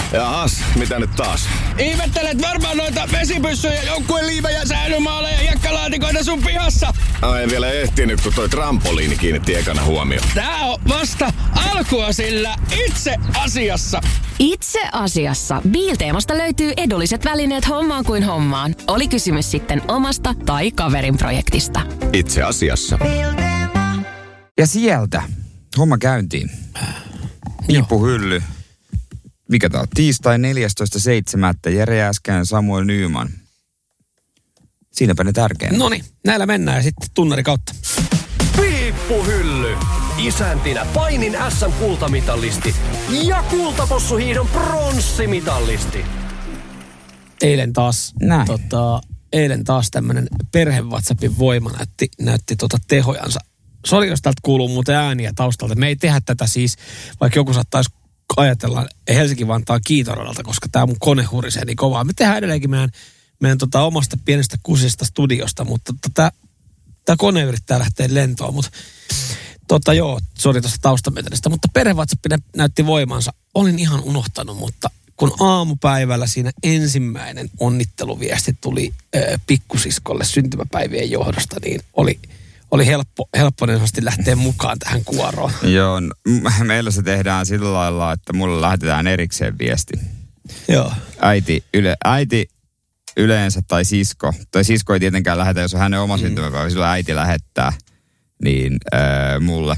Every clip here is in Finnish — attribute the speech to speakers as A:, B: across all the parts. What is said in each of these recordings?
A: Jaas, mitä nyt taas?
B: Ihmettelet varmaan noita vesipyssyjä, joukkueen liivejä, säilymaaleja ja jakkalaatikoita sun pihassa.
A: En vielä ehtinyt, kun toi trampoliini kiinnitti ekana huomioon.
B: Tää on vasta alkua sillä itse asiassa.
C: Itse asiassa Biilteemasta löytyy edulliset välineet hommaan kuin hommaan. Oli kysymys sitten omasta tai kaverin projektista.
A: Itse asiassa.
D: Ja sieltä homma käyntiin. Piippuhylly. Mikä tää on? Tiistai 14.7. Jere Jääskeläinen, Samuel Nyman. Siinäpä ne tärkein.
B: Noniin, näillä mennään ja sitten tunnari kautta.
E: Piippuhylly. Isäntinä painin SM-kultamitalisti ja kultapossuhiihdon pronssimitalisti.
B: Eilen taas tämmönen perhe-WhatsAppin voima näytti tehojansa. Sori, jos täältä kuuluu muuten ääniä taustalta. Me ei tehdä tätä siis, vaikka joku saattaisi ajatella Helsinki-Vantaan Kiitoradalta, koska tää mun kone hurisee niin kovaa. Me tehdään edelleenkin meidän omasta pienestä kusista studiosta, mutta tää kone yrittää lähteä lentoon. Mutta sori tuosta taustametelistä, mutta perhe-WhatsApp näytti voimansa. Olin ihan unohtanut, mutta kun aamupäivällä siinä ensimmäinen onnitteluviesti tuli pikkusiskolle syntymäpäivien johdosta, niin oli helppo lähteä mukaan tähän kuoroon.
D: Joo, meillä se tehdään sillä lailla, että mulle lähetetään erikseen viesti.
B: Joo.
D: Äiti yleensä tai sisko ei tietenkään lähetä, jos on hänen oma syntymäpäivä, silloin äiti lähettää, niin mulle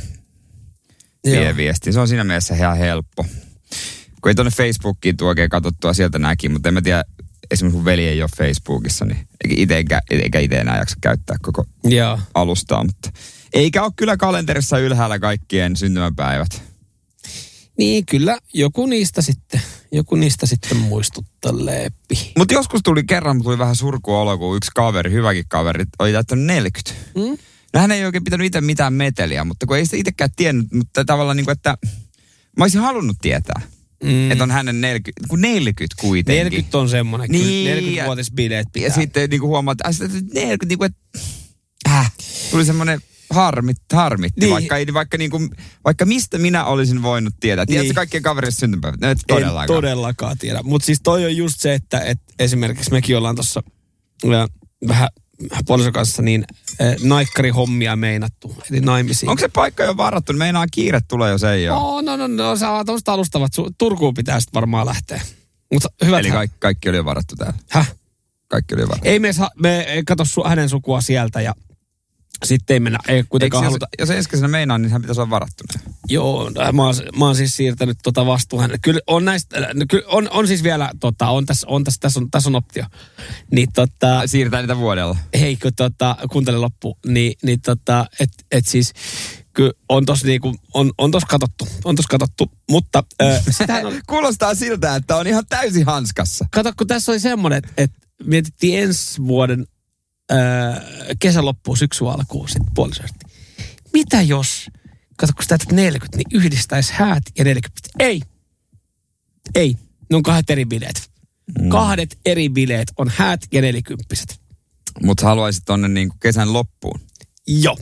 D: vie viesti. Se on siinä mielessä ihan helppo. Kun ei tuonne Facebookiin tuo oikein katsottua, sieltä näki, mutta en mä tiedä, esimerkiksi mun veli ei ole Facebookissa, niin eikä itse enää jaksa käyttää koko alustaa. Mutta eikä ole kyllä kalenterissa ylhäällä kaikkien syntymäpäivät.
B: Niin, kyllä joku niistä sitten muistuttelee.
D: Mutta joskus tuli vähän surkuolo, kun yksi kaveri, hyväkin kaveri, oli täyttänyt 40. No hän ei oikein pitänyt itse mitään meteliä, mutta kun ei sitä itsekään tiennyt, mutta tavallaan niin kuin, että mä olisin halunnut tietää. Että on hänen 40 kuitenkin.
B: 40 on semmoinen,
D: niin,
B: 40-vuotisbileet pitää.
D: Ja sitten niin kuin huomaa, että 40, niin kuin, tuli semmoinen harmitti, niin. vaikka mistä minä olisin voinut tietää. Tiedätkö niin. Kaikkien kaverissa syntymäpäivät?
B: En todellakaan tiedä. Mutta siis toi on just se, että esimerkiksi mekin ollaan tuossa vähän puolison kanssa niin naikkarihommia meinattu, eli naimisiin.
D: Onko se paikka jo varattu? Meinaa kiire tulee, jos ei ole.
B: No saa tuosta alustavat. Turkuun pitää sitten varmaan lähteä. Mutta hyvät.
D: Eli kaikki oli jo varattu täällä?
B: Häh?
D: Kaikki oli jo varattu.
B: Ei me kato hänen sukua sieltä ja sitten ei mennä, ei kuitenkaan haluta.
D: Jos Eskäisenä meinaa, niin hän pitäisi olla varattuna.
B: Joo, mä oon siis siirtänyt vastuun hänelle. Kyllä on näistä, on siis vielä, tässä on optio. Niin
D: siirtää niitä vuodella.
B: Hei, kun kuuntele loppu, niin et siis, kyllä on tossa niinku, on tossa katsottu, mutta sitähän on.
D: Kuulostaa siltä, että on ihan täysin hanskassa.
B: Kato, kun tässä oli semmoinen, että mietittiin ensi vuoden kesän loppuun, syksy alkuun, sitten puolisosti. Mitä jos, kato kun sä täytät 40, niin yhdistäisi häät ja 40? Ei. Ne on 2 eri bileet. 2 eri bileet on häät ja 40.
D: Mutta haluaisit tonne niinku kesän loppuun?
B: Joo.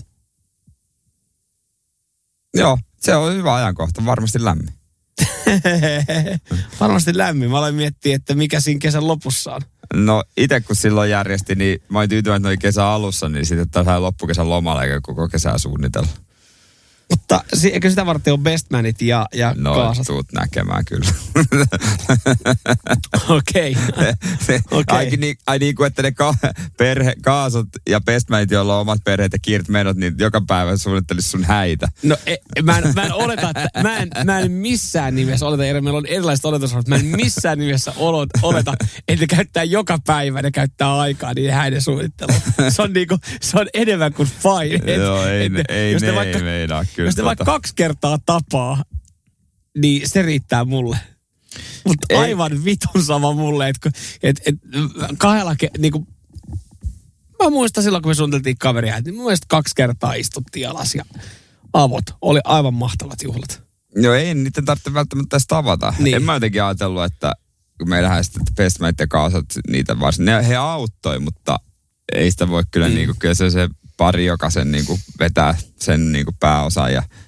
D: Joo, se on hyvä ajankohta, varmasti lämmin.
B: Varmasti lämmin. Mä aloin miettiä, että mikä siinä kesän lopussa on.
D: No itse kun silloin järjesti, niin mä olin tyytyväinen, että oli kesän alussa, niin sitten sai loppukesän lomalla eikä koko kesää suunnitella.
B: Mutta eikö sitä varten ole bestmanit ja kaasat?
D: No tuut näkemään kyllä.
B: Okei.
D: Ai niin kuin, että ne kaasat ja bestmanit, joilla on omat perheet ja kiiret menot, niin joka päivä suunnittelisi sun häitä.
B: No mä en oleta, että mä en missään nimessä oleta, meillä on erilaiset oletusarvot, mä en missään nimessä oleta, että ne käyttää joka päivä, ne käyttää aikaa niin häiden suunnitteluun. Se on enemmän kuin fine.
D: Joo, ei meinaa kyllä.
B: Jos ne vaikka 2 kertaa tapaa, niin se riittää mulle. Mutta aivan vitun sama mulle, että kahdella niinku, mä muistan silloin, kun me suunniteltiin kaveria, niin mun mielestä 2 kertaa istuttiin alas ja avot. Oli aivan mahtavat juhlat.
D: Joo, ei niiden tarvitse välttämättä edes tavata. Niin. En mä jotenkin ajatellut, että kun meillähän sitten bestmate ja kaasat niitä varsin. He auttoi, mutta ei sitä voi kyllä niinku, kyllä se pari, joka sen niinku vetää sen niinku pääosan ja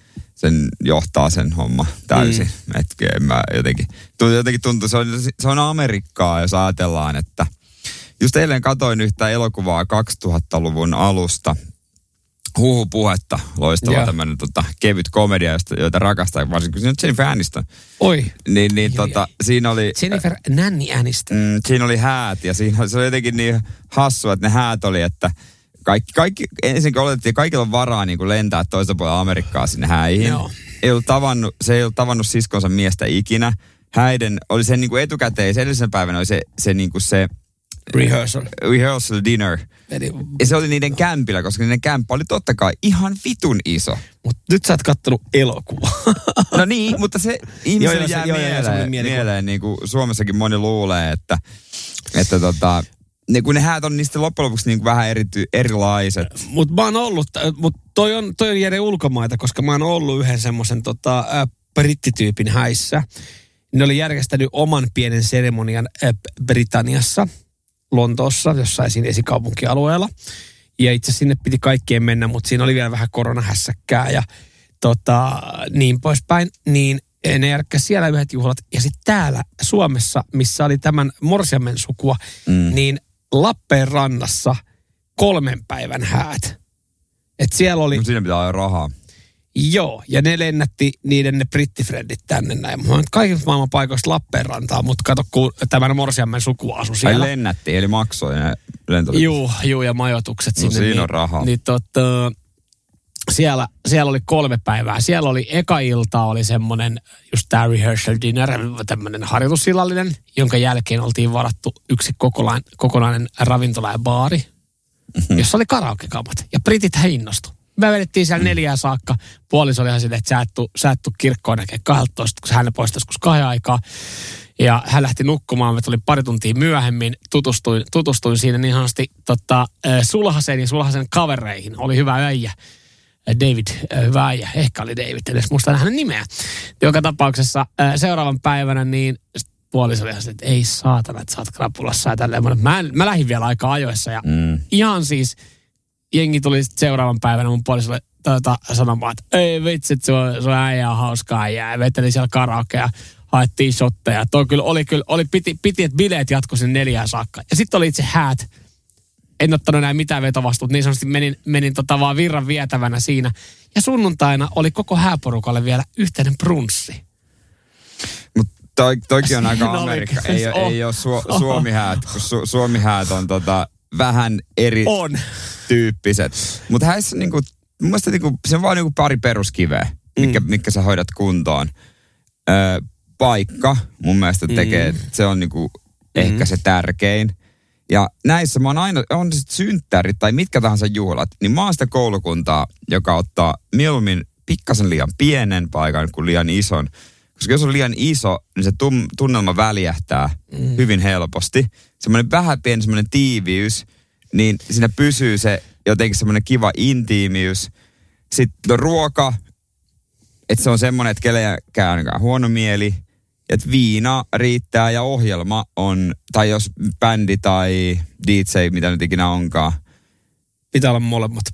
D: sen johtaa sen homma täysin. Jotenkin tuntuu, se on Amerikkaa, jos ajatellaan, että just eilen katsoin yhtä elokuvaa 2000-luvun alusta, Huhupuhetta, loistava tämmöinen kevyt komedia, joita rakastaa, varsinkin siinä on Jennifer Aniston.
B: Oi.
D: Siinä oli...
B: Jennifer Nanny Aniston.
D: Siinä oli häät ja se oli jotenkin niin hassua, että ne häät oli, että kaikki ensin oletettiin, kaikilla on varaa niin kuin lentää toisella puolella Amerikkaa sinne häihin.
B: Joo.
D: Se ei ollut tavannut siskonsa miestä ikinä. Häiden oli se niin kuin etukäteen, edellisen päivänä oli se niin kuin se... Rehearsal dinner. Ja se oli niiden kämpillä, koska niiden kämppä oli totta kai ihan vitun iso.
B: Mutta nyt sä oot kattonut elokuvaa.
D: No niin, mutta se ihmiselle jää mieleen niin kuin Suomessakin moni luulee, että kun ne häät on niistä loppujen lopuksi niin kuin vähän erilaiset.
B: Mutta mä oon ollut, toi on jäädä ulkomaita, koska mä oon ollut yhden semmoisen brittityypin häissä. Ne oli järjestänyt oman pienen seremonian Britanniassa, Lontoossa, jossain siinä esikaupunkialueella. Ja itse sinne piti kaikkien mennä, mutta siinä oli vielä vähän koronahässäkkää ja niin poispäin. Niin ne järkkäsi siellä yhdet juhlat. Ja sitten täällä Suomessa, missä oli tämän morsiammen sukua, niin Lappeenrannassa 3 päivän häät. Et siellä oli...
D: No siinä pitää olla rahaa.
B: Joo, ja ne lennätti ne brittifrendit tänne näin. Mä oon kaikista maailman paikoista Lappeenrantaa, mutta kato, kun tämän morsiammen suku asui siellä.
D: Ai lennätti, eli maksoi ne lentoliput.
B: Joo, ja majoitukset sinne.
D: No siinä on rahaa.
B: Siellä oli 3 päivää. Siellä oli eka ilta oli semmoinen, just tää rehearsal dinner, tämmöinen harjoitusillallinen, jonka jälkeen oltiin varattu yksi kokonainen ravintola ja baari, jossa oli karaokekamat. Ja britit innostu. Me vedettiin siellä 4 saakka. Puoliso oli ihan silleen, että sä et tuu kirkkoon näkee 12, kun hän poistaisi 2 aikaa. Ja hän lähti nukkumaan. Me tuli pari tuntia myöhemmin. Tutustuin siinä niin ihanasti Sulhasen ja Sulhasen kavereihin. Oli hyvä äijä. David, hyvä äijä. Ehkä oli David, edes muista hänen nimeä. Joka tapauksessa seuraavan päivänä niin puoliso oli ihan silleen, että ei saatana, että sä oot krapulassa ja tälleen. Mä lähdin vielä aika ajoissa ja ihan siis... Jengi tuli seuraavan päivänä mun puolisolle sanomaan, että ei vitsi, että se on äijä on hauskaa ja veteli siellä karaokea, haettiin shotteja. Toi kyllä oli piti, että bileet jatkoi sinne 4 saakka. Ja sitten oli itse häät. En ottanut enää mitään vetovastuut, niin sanotusti menin vaan virran vietävänä siinä. Ja sunnuntaina oli koko hääporukalle vielä yhteinen brunssi.
D: Mutta toikin on aika Amerikka. Ei ole Suomi-häät, kun Suomi-häät on vähän eri tyyppiset. Mutta häissä niinku, mun mielestä niinku, se on vaan niinku pari peruskiveä, mitkä sä hoidat kuntoon. Paikka mun mielestä tekee, se on niinku ehkä se tärkein. Ja näissä mä oon aina, on sit synttärit tai mitkä tahansa juhlat, niin mä oon sitä koulukuntaa, joka ottaa mieluummin pikkasen liian pienen paikan kuin liian ison. Koska jos on liian iso, niin se tunnelma väljähtää hyvin helposti. Semmoinen vähän pieni semmoinen tiiviys, niin siinä pysyy se jotenkin semmoinen kiva intiimiys. Sitten ruoka, että se on semmoinen, että kellekään ainakaan huono mieli. Että viina riittää ja ohjelma on, tai jos bändi tai DJ, mitä nyt ikinä onkaan.
B: Pitää olla molemmat.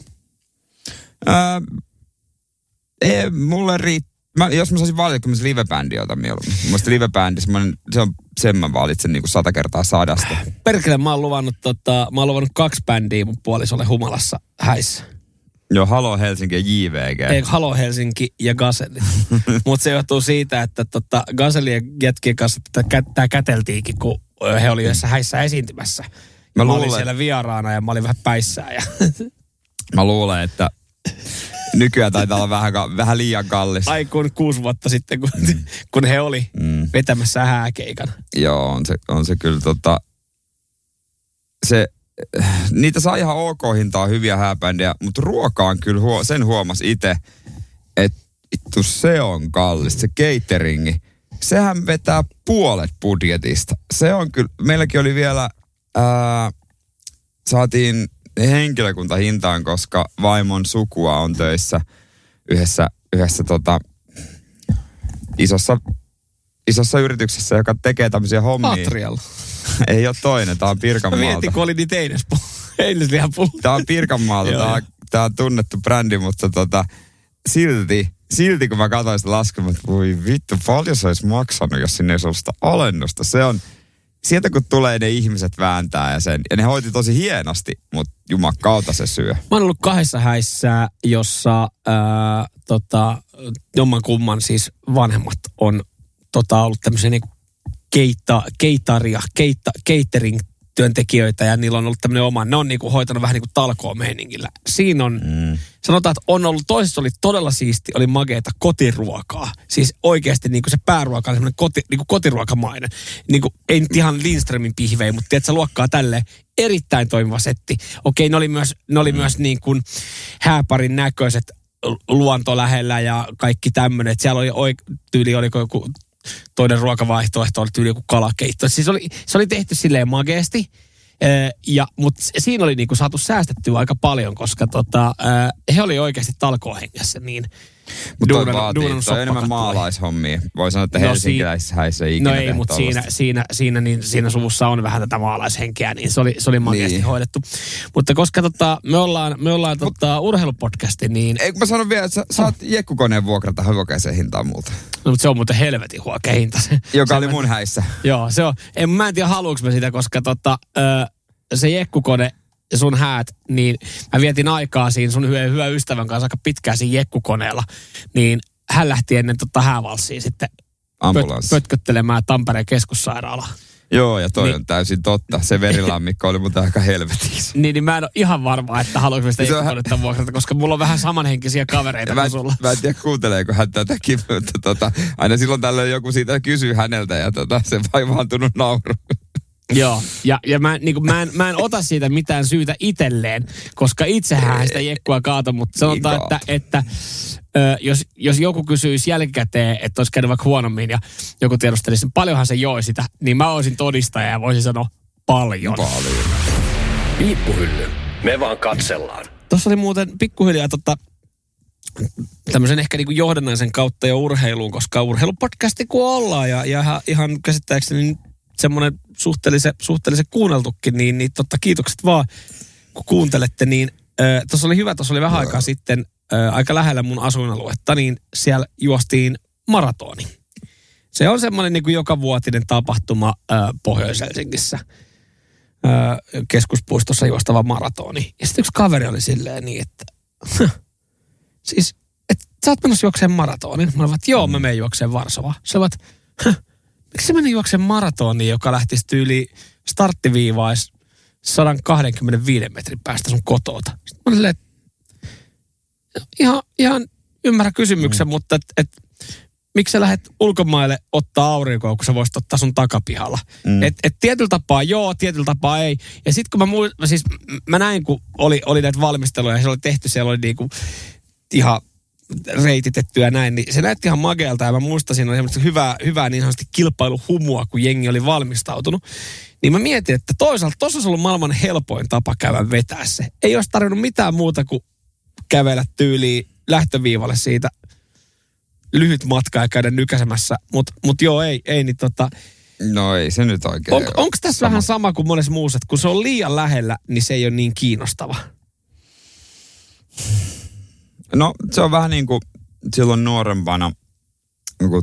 D: Mulle riittää. Jos mä saisin valita, kun mä se live-bändi otan mieluummin. Mun mielestä live-bändi, sen mä valitsen niin kuin 100 kertaa 100.
B: Perkele, mä oon luvannut 2 bändiä mun puolisolle Humalassa häissä.
D: Joo, Halo Helsinki ja JVG.
B: Ei, Halo Helsinki ja Gazelli. Mutta se johtuu siitä, että Gazelli ja jätkien kanssa tää käteltiinkin, kun he oli yhdessä häissä esiintymässä. Mä olin siellä vieraana ja mä olin vähän päissään. Ja
D: mä luulen, että nykyään taitaa olla vähän liian kallis.
B: Ai kun 6 vuotta sitten, kun he oli vetämässä hääkeikan.
D: Joo, on se kyllä niitä saa ihan ok hintaa hyviä hääbändejä, mutta ruoka on kyllä, sen huomasi itse, että ittu se on kallis, se cateringi. Sehän vetää puolet budjetista. Se on kyllä, meilläkin oli vielä, saatiin henkilökuntahintaan, koska vaimon sukua on töissä yhdessä isossa yrityksessä, joka tekee tämmöisiä hommia.
B: Atrial.
D: Ei ole toinen, tää on Pirkanmaalta.
B: Mä mietin, kun oli niitä Eilislihan puhuttu.
D: Tää on Pirkanmaalta, tää on tunnettu brändi, mutta silti silti kun mä katsoin sitä laskelmaa, että voi vittu, paljon se olisi maksanut, jos sinne ei olisi sitä alennusta. Se on, sieltä kun tulee ne ihmiset vääntää ja ne hoiti tosi hienosti, mutta jumakauta se syö. Mä
B: oon ollut 2 häissä, jossa jommankumman siis vanhemmat on ollut tämmöisiä niinku catering-työntekijöitä ja niillä on ollut tämmöinen oma, ne on niinku hoitanut vähän niinku talkoo-meiningillä. Siinä on, sanotaan, että on ollut, toisessa oli todella siisti, oli mageeta kotiruokaa. Siis oikeasti niinku se pääruoka oli semmoinen niinku kotiruokamainen. Niinku, ei nyt ihan Lindströmin pihvejä, mutta tiedätkö, luokkaa tälleen erittäin toimiva setti. Okei, ne oli myös niin kuin hääparin näköiset luonto lähellä ja kaikki tämmöinen. Siellä oli tyyli, oliko joku toinen ruokavaihtoehto, oli tyyli joku kalakeitto. Siis se oli tehty silleen mageesti, mutta siinä oli niinku saatu säästettyä aika paljon, koska he oli oikeasti talkoohengessä niin.
D: Mutta toi vaatii, toi on enemmän maalaishommia. Voi sanoa, että helsinkiläisissä häissä ei ikinä
B: ei, mutta siinä suvussa on vähän tätä maalaishenkeä, niin se oli makeasti hoidettu. Mutta koska me ollaan urheilupodcasti, niin...
D: Eikö mä sanon vielä, että saat jekkukoneen vuokrata huokeeseen hintaan multa?
B: No, mutta se on muuten helvetin huokea hinta.
D: Joka oli mun häissä.
B: Joo, se on. Mä en tiedä, haluuks mä sitä, koska se jekkukone ja sun häät, niin mä vietin aikaa siinä sun hyvä ystävän kanssa aika pitkään siinä jekkukoneella, niin hän lähti ennen häävalssiin sitten pötköttelemään Tampereen keskussairaalaan.
D: Joo, ja toi on täysin totta. Se verilammikko oli muuten aika helvetissä.
B: niin mä en ole ihan varma, että haluanko sitä jekkukonetta vuokrata, koska mulla on vähän samanhenkisiä kavereita kuin sulla.
D: Mä en tiedä, kuunteleeko hän tätäkin, mutta aina silloin tällöin joku siitä kysyy häneltä ja se vaivaantunut nauru.
B: Joo, ja mä en ota siitä mitään syytä itselleen, koska itsehän sitä jekkua kaato, mutta sanotaan, että jos joku kysyisi jälkikäteen, että olisi käynyt vaikka huonommin ja joku tiedostelisi, paljonhan se joi sitä, niin mä olisin todistaja ja voisin sanoa paljon.
E: Piippuhylly. Me vaan katsellaan.
B: Tuossa oli muuten pikkuhiljaa tämmöisen ehkä niinku johdannaisen kautta jo urheiluun, koska urheilupodcasti kun ollaan ja ihan käsittääkseni semmoinen suhteellisen kuunneltukin, niin kiitokset vaan, kun kuuntelette, niin tuossa oli vähän aikaa sitten aika lähellä mun asuinaluetta, niin siellä juostiin maratoni. Se on semmoinen niin kuin jokavuotinen tapahtuma Pohjois-Helsingissä, keskuspuistossa juostava maratoni. Ja sitten yksi kaveri oli silleen niin, että siis, että sä oot menossa juokseen maratonin. Mä olin, että joo, mä menen juokseen Varsovaan. Se oli, miksi sä meni juokseen maratoniin, joka lähtisi tyyli starttiviivaisi 125 metrin päästä sun kotoota? Sitten mä olin, että ihan ymmärrä kysymyksen, mutta miksi sä lähdet ulkomaille ottaa aurinkoa, kun sä voisit ottaa sun takapihalla? Et tietyllä tapaa joo, tietyllä tapaa ei. Ja sitten kun mä näin, kun oli näitä valmisteluja ja se oli tehty, siellä oli niinku ihan reititettyä ja näin, niin se näytti ihan magealta ja mä muistasin, oli hyvää niin sanotusti kilpailuhumua, kun jengi oli valmistautunut. Niin mä mietin, että toisaalta tuossa olisi ollut maailman helpoin tapa käydä vetää se. Ei olisi tarvinnut mitään muuta kuin kävellä tyyliin lähtöviivalle siitä lyhyt matka ja käydä nykäsemässä. Mut joo, ei niin
D: No ei se nyt oikein.
B: Onko tässä vähän sama kuin monessa muussa, että kun se on liian lähellä, niin se ei ole niin kiinnostava?
D: No se on vähän niin kuin silloin nuorempana, kun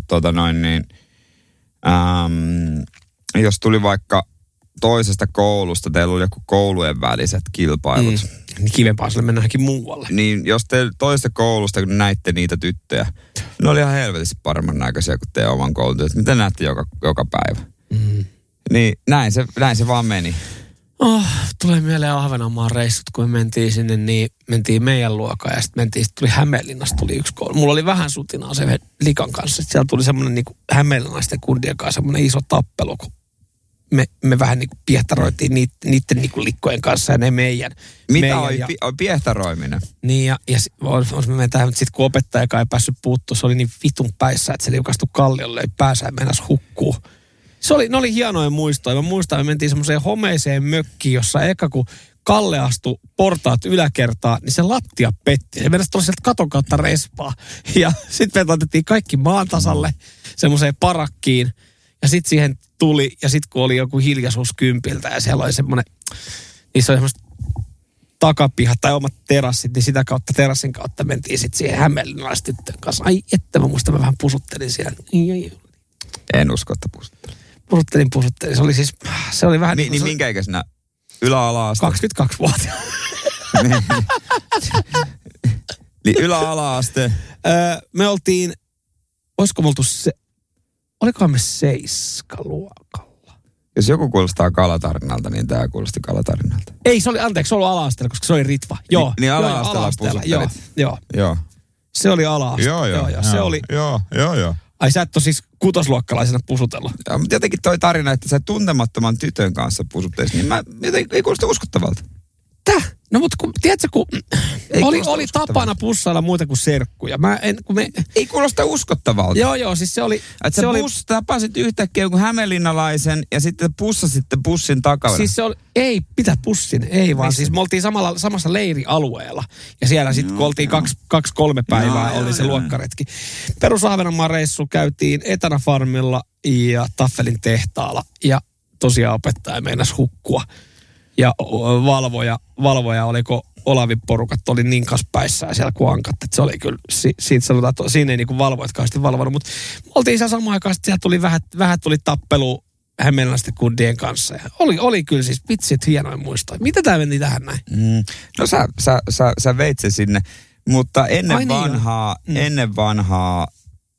D: jos tuli vaikka toisesta koulusta, teillä oli joku koulujen väliset kilpailut.
B: Niin kivempaa sille mennä johonkin muualle.
D: Niin jos te toisesta koulusta, kun näitte niitä tyttöjä, ne oli ihan helvetissä paremman näköisiä kuin teidän oman koulun tytöt. Mitä näette joka päivä? Niin näin se vaan meni.
B: Tulee mieleen Ahvenanmaan reissut, kun me mentiin sinne, niin mentiin meidän luokaan ja sitten tuli Hämeenlinnasta tuli yksi koulu. Mulla oli vähän sutinaa se likan kanssa. Siellä tuli semmoinen niin hämeenlinnaisten kundien kanssa semmoinen iso tappelu, kun me vähän niin kuin piehtaroitiin niiden niin kuin likkojen kanssa ja ne meidän.
D: Mitä on piehtaroiminen? Niin ja
B: me mentään, mutta sitten kun opettajakaan ei päässyt puuttua, se oli niin vitun päissä, että se liukastui kalliolle, ei pääsä ja mennäs hukkuu. Ne oli hienoja muistoja. Mä muistan, me mentiin semmoiseen homeiseen mökkiin, jossa eka kun Kalle astui portaat yläkertaan, niin se lattia petti. Se mennäisi tuolla sieltä katon kautta respaa. Ja sitten me otettiin kaikki maan tasalle semmoiseen parakkiin. Ja sitten siihen tuli, ja sitten kun oli joku hiljaisuus kympiltä, ja siellä oli semmoinen, niissä oli semmoista takapihat tai omat terassit, niin sitä kautta, terassin kautta mentiin sitten siihen hämeenlinnalaistyttöön kanssa. Ai että mä muistan, mä vähän pusuttelin siellä.
D: En usko, että pusuttelin.
B: Pusuttelin. Se oli vähän...
D: Niin minkä ikäisenä? Ylä-ala-aste?
B: 22-vuotiaana.
D: Niin ylä-ala-aste.
B: Me oltiin, olikohan me 7 luokalla?
D: Jos joku kuulostaa kalatarinalta, niin tämä kuulosti kalatarinalta.
B: Ei, se oli ollut ala-asteella, koska se oli Ritva. Joo.
D: Niin ala-asteella pusuttelit.
B: Joo. Se oli ala-aste.
D: Joo.
B: Ai sä et ole siis 6-luokkalaisena pusutellut.
D: Ja, mutta jotenkin toi tarina, että sä tuntemattoman tytön kanssa pusuttelit, niin ei kuulosta uskottavalta.
B: Täh? No mutta tiedätkö, kun oli tapana pussailla muita kuin serkkuja.
D: Ei kuulosta uskottavalta.
B: Joo, siis se oli...
D: Että sä tapasit yhtäkkiä jonkun hämeenlinnalaisen ja sitten pussasitte bussin takana.
B: Siis se oli... Ei, pitää bussin, ei vaan. Siis me oltiin samassa leirialueella. Ja siellä sitten kun oltiin 2-3 päivää, oli se luokkaretki. Perus-Ahvenanmaan reissu käytiin Etana Farmilla ja Taffelin tehtaalla. Ja tosiaan opettaja meinasi hukkua. Ja valvoja oliko Olavin porukat oli niin kaspäissään siellä kuin ankat, että se oli kyllä, siitä sanotaan, että siinä ei niinku valvojatkaan sitten valvonut, mutta me oltiin siellä samaan aikaan, että siellä tuli vähän tuli tappelu hämeenläisten kundien kanssa. Ja oli kyllä siis vitsit hienoin muistoja. Mitä tämä meni tähän näin?
D: No sä veit se sinne, mutta ennen vanhaa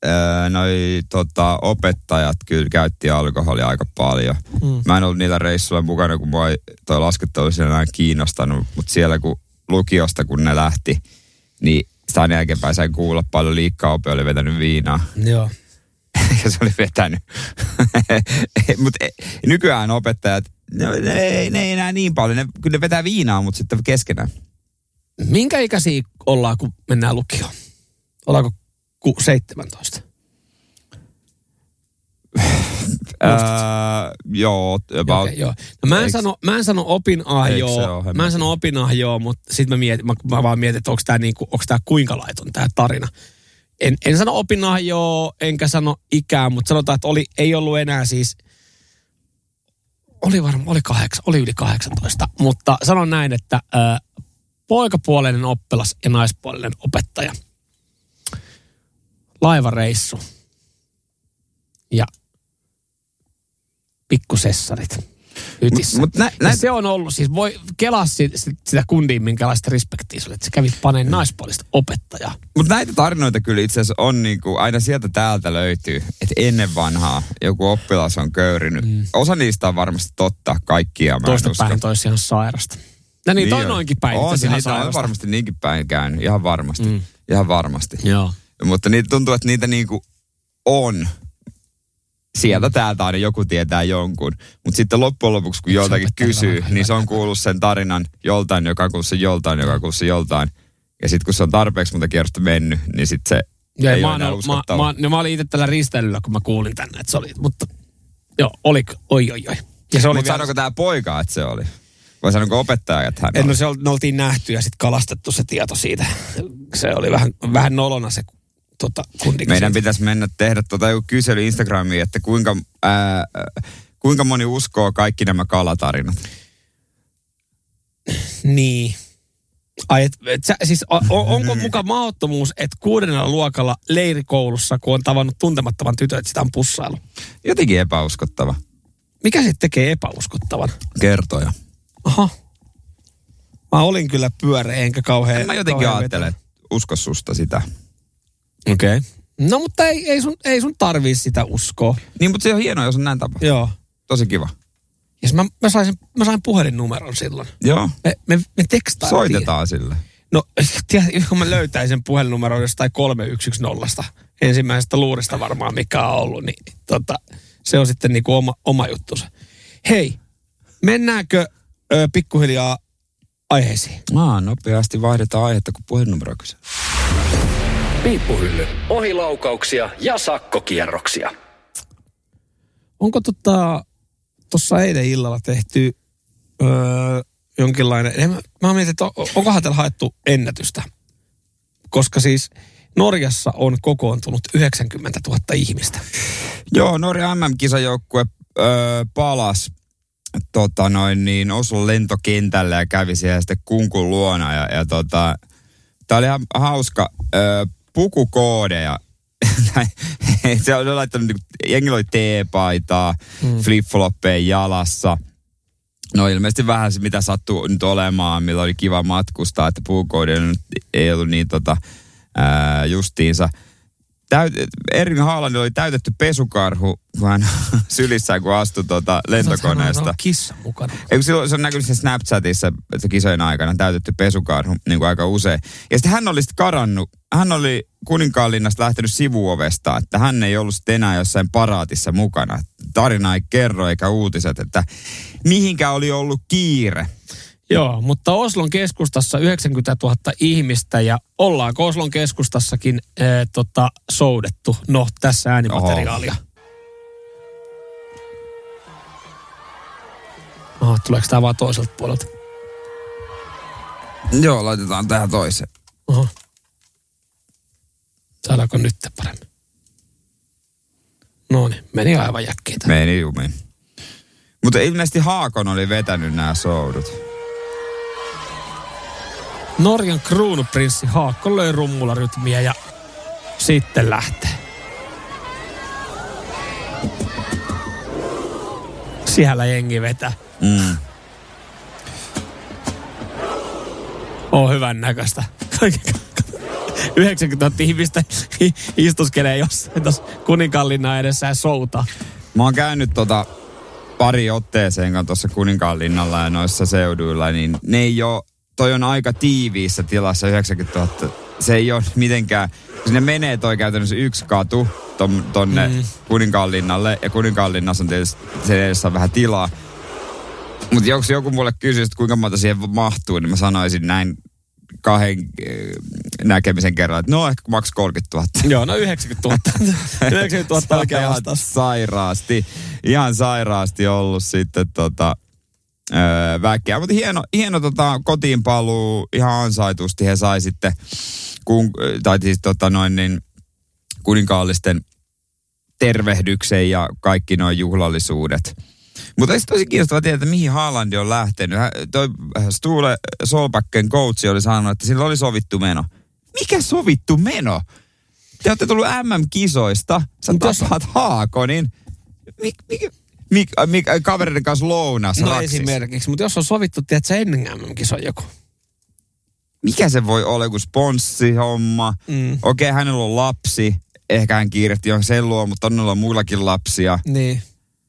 D: opettajat kyllä käytti alkoholia aika paljon. Mä en ollut niillä reissuilla mukana, kun mua toi laskettelu siellä kiinnostanut, mutta siellä kun lukiosta kun ne lähti, niin sitä aina jälkeenpäin sain kuulla paljon liikkaopea oli vetänyt viinaa.
B: Joo.
D: Ja se oli vetänyt. Mutta nykyään opettajat, ne ei enää niin paljon. Kyllä ne vetää viinaa, mutta sitten keskenään.
B: Minkä ikäisiä ollaan, kun mennään lukioon? Ollaanko 17?
D: Joo.
B: Joo. No mä en sano opinahjoa. Mä en sano opinahjoa, mutta sitten mä vaan mietin, että onko tää kuinka laiton tää tarina. En sano opinahjoa, enkä sano ikää, mutta sanotaan, että ei ollut enää siis, oli yli 18, mutta sanon näin, että poikapuolinen oppilas ja naispuolinen opettaja. Laivareissu ja pikkusessarit ytissä. Se on ollut, siis voi kelaa sitä kundiin, minkälaista respektiä sulle, että sä kävit paneen naispuolista opettajaa.
D: Mutta näitä tarinoita kyllä itse asiassa on niinku, aina sieltä täältä löytyy, että ennen vanhaa joku oppilas on köyrinyt. Osa niistä on varmasti totta, kaikkia.
B: Toista päin toisi ihan sairasta. No niin, toi noinkin päin.
D: Niitä on varmasti niinkin päin käynyt, ihan varmasti. Ihan varmasti.
B: Joo.
D: Mutta tuntuu, että niitä niinku on. Sieltä täältä aina joku tietää jonkun. Mutta sitten loppujen lopuksi, kun joltakin kysyy, niin se on kuullut sen tarinan joltain, joka on kuullut sen joltain, joka on kuullut sen joltain. Ja sitten kun se on tarpeeksi monta kierrosta mennyt, niin sitten se ei ole enää uskottava.
B: Mä olin itse tällä risteilyllä, kun mä kuulin tänne, että se oli. Mutta joo, oliko? Oi.
D: Mutta sanoiko tämä poika, että se oli? Vai sanoiko opettaja, että hän oli?
B: No me oltiin nähty ja sitten kalastettu se tieto siitä. Se oli vähän nolona se kundikin.
D: Meidän pitäisi mennä tehdä joku kysely Instagramiin, että kuinka moni uskoo kaikki nämä kalatarinat? Niin.
B: Ai, siis onko mukaan mahdottomuus, että 6. luokalla leirikoulussa, kun on tavannut tuntemattoman tytön, että sitä on pussailu?
D: Jotenkin epäuskottava.
B: Mikä sitten tekee epäuskottavan?
D: Kertoja.
B: Aha. Mä olin kyllä pyöreä, enkä kauhean...
D: Mä jotenkin ajattelen, että usko susta sitä.
B: Okei. Okay. No mutta ei sun tarvii sitä uskoa.
D: Niin, mutta se on hienoa, jos on näin tapa.
B: Joo.
D: Tosi kiva.
B: Ja mä sain puhelinnumeron silloin.
D: Joo.
B: Me tekstailtiin.
D: Soitetaan sille.
B: No, kun mä löytäisin sen puhelinnumeron jostain 3110 ensimmäisestä luurista varmaan, mikä on ollut, niin se on sitten niinku oma juttunsa. Hei, mennäänkö pikkuhiljaa aiheisiin?
D: Nopeasti vaihdetaan aihetta, kun puhelinnumero kysyy.
E: Piippuhylly, ohilaukauksia ja sakkokierroksia.
B: Onko tuossa eilen illalla tehty jonkinlainen... Mä mietin, että onkohan täällä haettu ennätystä. Koska siis Norjassa on kokoontunut 90 000 ihmistä.
D: Joo, Norjan MM-kisajoukkue palasi Oslon lentokentällä ja kävi siellä sitten Kunkun luona. Tää oli ihan hauska. Pukukoodeja. Se oli laittanut, jengillä oli teepaitaa, flip-floppeja jalassa. No ilmeisesti vähän se, mitä sattuu nyt olemaan, millä oli kiva matkustaa, että pukukoodi ei ollut niin justiinsa. Erling Haalandilla oli täytetty pesukarhu, kun hän sylissään, kun astui lentokoneesta.
B: Se on kissa mukana.
D: Se on näkynyt se Snapchatissa, että kisojen aikana täytetty pesukarhu niin kuin aika usein. Ja sitten hän oli sitten karannut. Hän oli Kuninkaanlinnasta lähtenyt sivuovesta, että hän ei ollut sitten enää jossain paraatissa mukana. Tarina ei kerro eikä uutiset, että mihinkä oli ollut kiire.
B: Joo, mutta Oslon keskustassa 90 000 ihmistä ja ollaanko Oslon keskustassakin soudettu? No, tässä äänimateriaalia. Tuleeko tämä vaan toiselta puolelta?
D: Joo, laitetaan tähän toiseen.
B: Oho. Saadaanko nyt paremmin? No niin, meni aivan jäkkiitä.
D: Meni jumiin. Mutta ilmeisesti Haakon oli vetänyt nämä soudut.
B: Norjan kruunuprinssi Haakon löi rummulla rytmiä ja sitten lähtee. Siellä jengi vetää. On hyvän näköistä. 90 000 ihmistä istuskelee jossain tuossa Kuninkaanlinnan edessä ja soutaa.
D: Mä oon käynyt pari otteeseen tuossa Kuninkaanlinnalla ja noissa seuduilla, niin ne ei ole, toi on aika tiiviissä tilassa 90 000. Se ei ole mitenkään, sinne menee toi käytännössä yksi katu tonne Kuninkaanlinnalle ja Kuninkaanlinnassa on tietysti, sen edessä on vähän tilaa. Mutta jos joku mulle kysyisi, että kuinka monta siihen mahtuu, niin mä sanoisin näin 2 näkemisen kerran, että no ehkä maks 30 000.
B: Joo, no 90 000. 90 000 oikein vastaus.
D: Ihan sairaasti ollut sitten väkeä. Mutta hieno kotiin paluu ihan ansaitusti. He sai sitten kuninkaallisten tervehdyksen ja kaikki nuo juhlallisuudet. Mutta olisi tosi kiinnostavaa tietää, että mihin Haaland on lähtenyt. Toi Stule Solbakken coachi oli sanonut, että sillä oli sovittu meno. Mikä sovittu meno? Te olette tullut MM-kisoista. Sä tapaat Haakonin. Kavereiden kanssa lounassa
B: no
D: Raksissa.
B: Esimerkiksi, mutta jos on sovittu, tiedätkö ennen MM-kisoja joku?
D: Mikä se voi olla, joku sponssihomma? Okei, hänellä on lapsi. Ehkä hän kiirehti johon sen luo, mutta on muillakin lapsia.
B: Niin.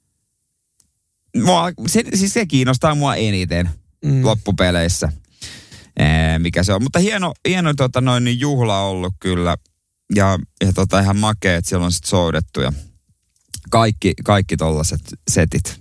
D: Se kiinnostaa mua eniten loppupeleissä, mikä se on. Mutta hieno juhla ollut kyllä. Ja ihan makea, että siellä on sitten soudettu ja kaikki tollaset setit.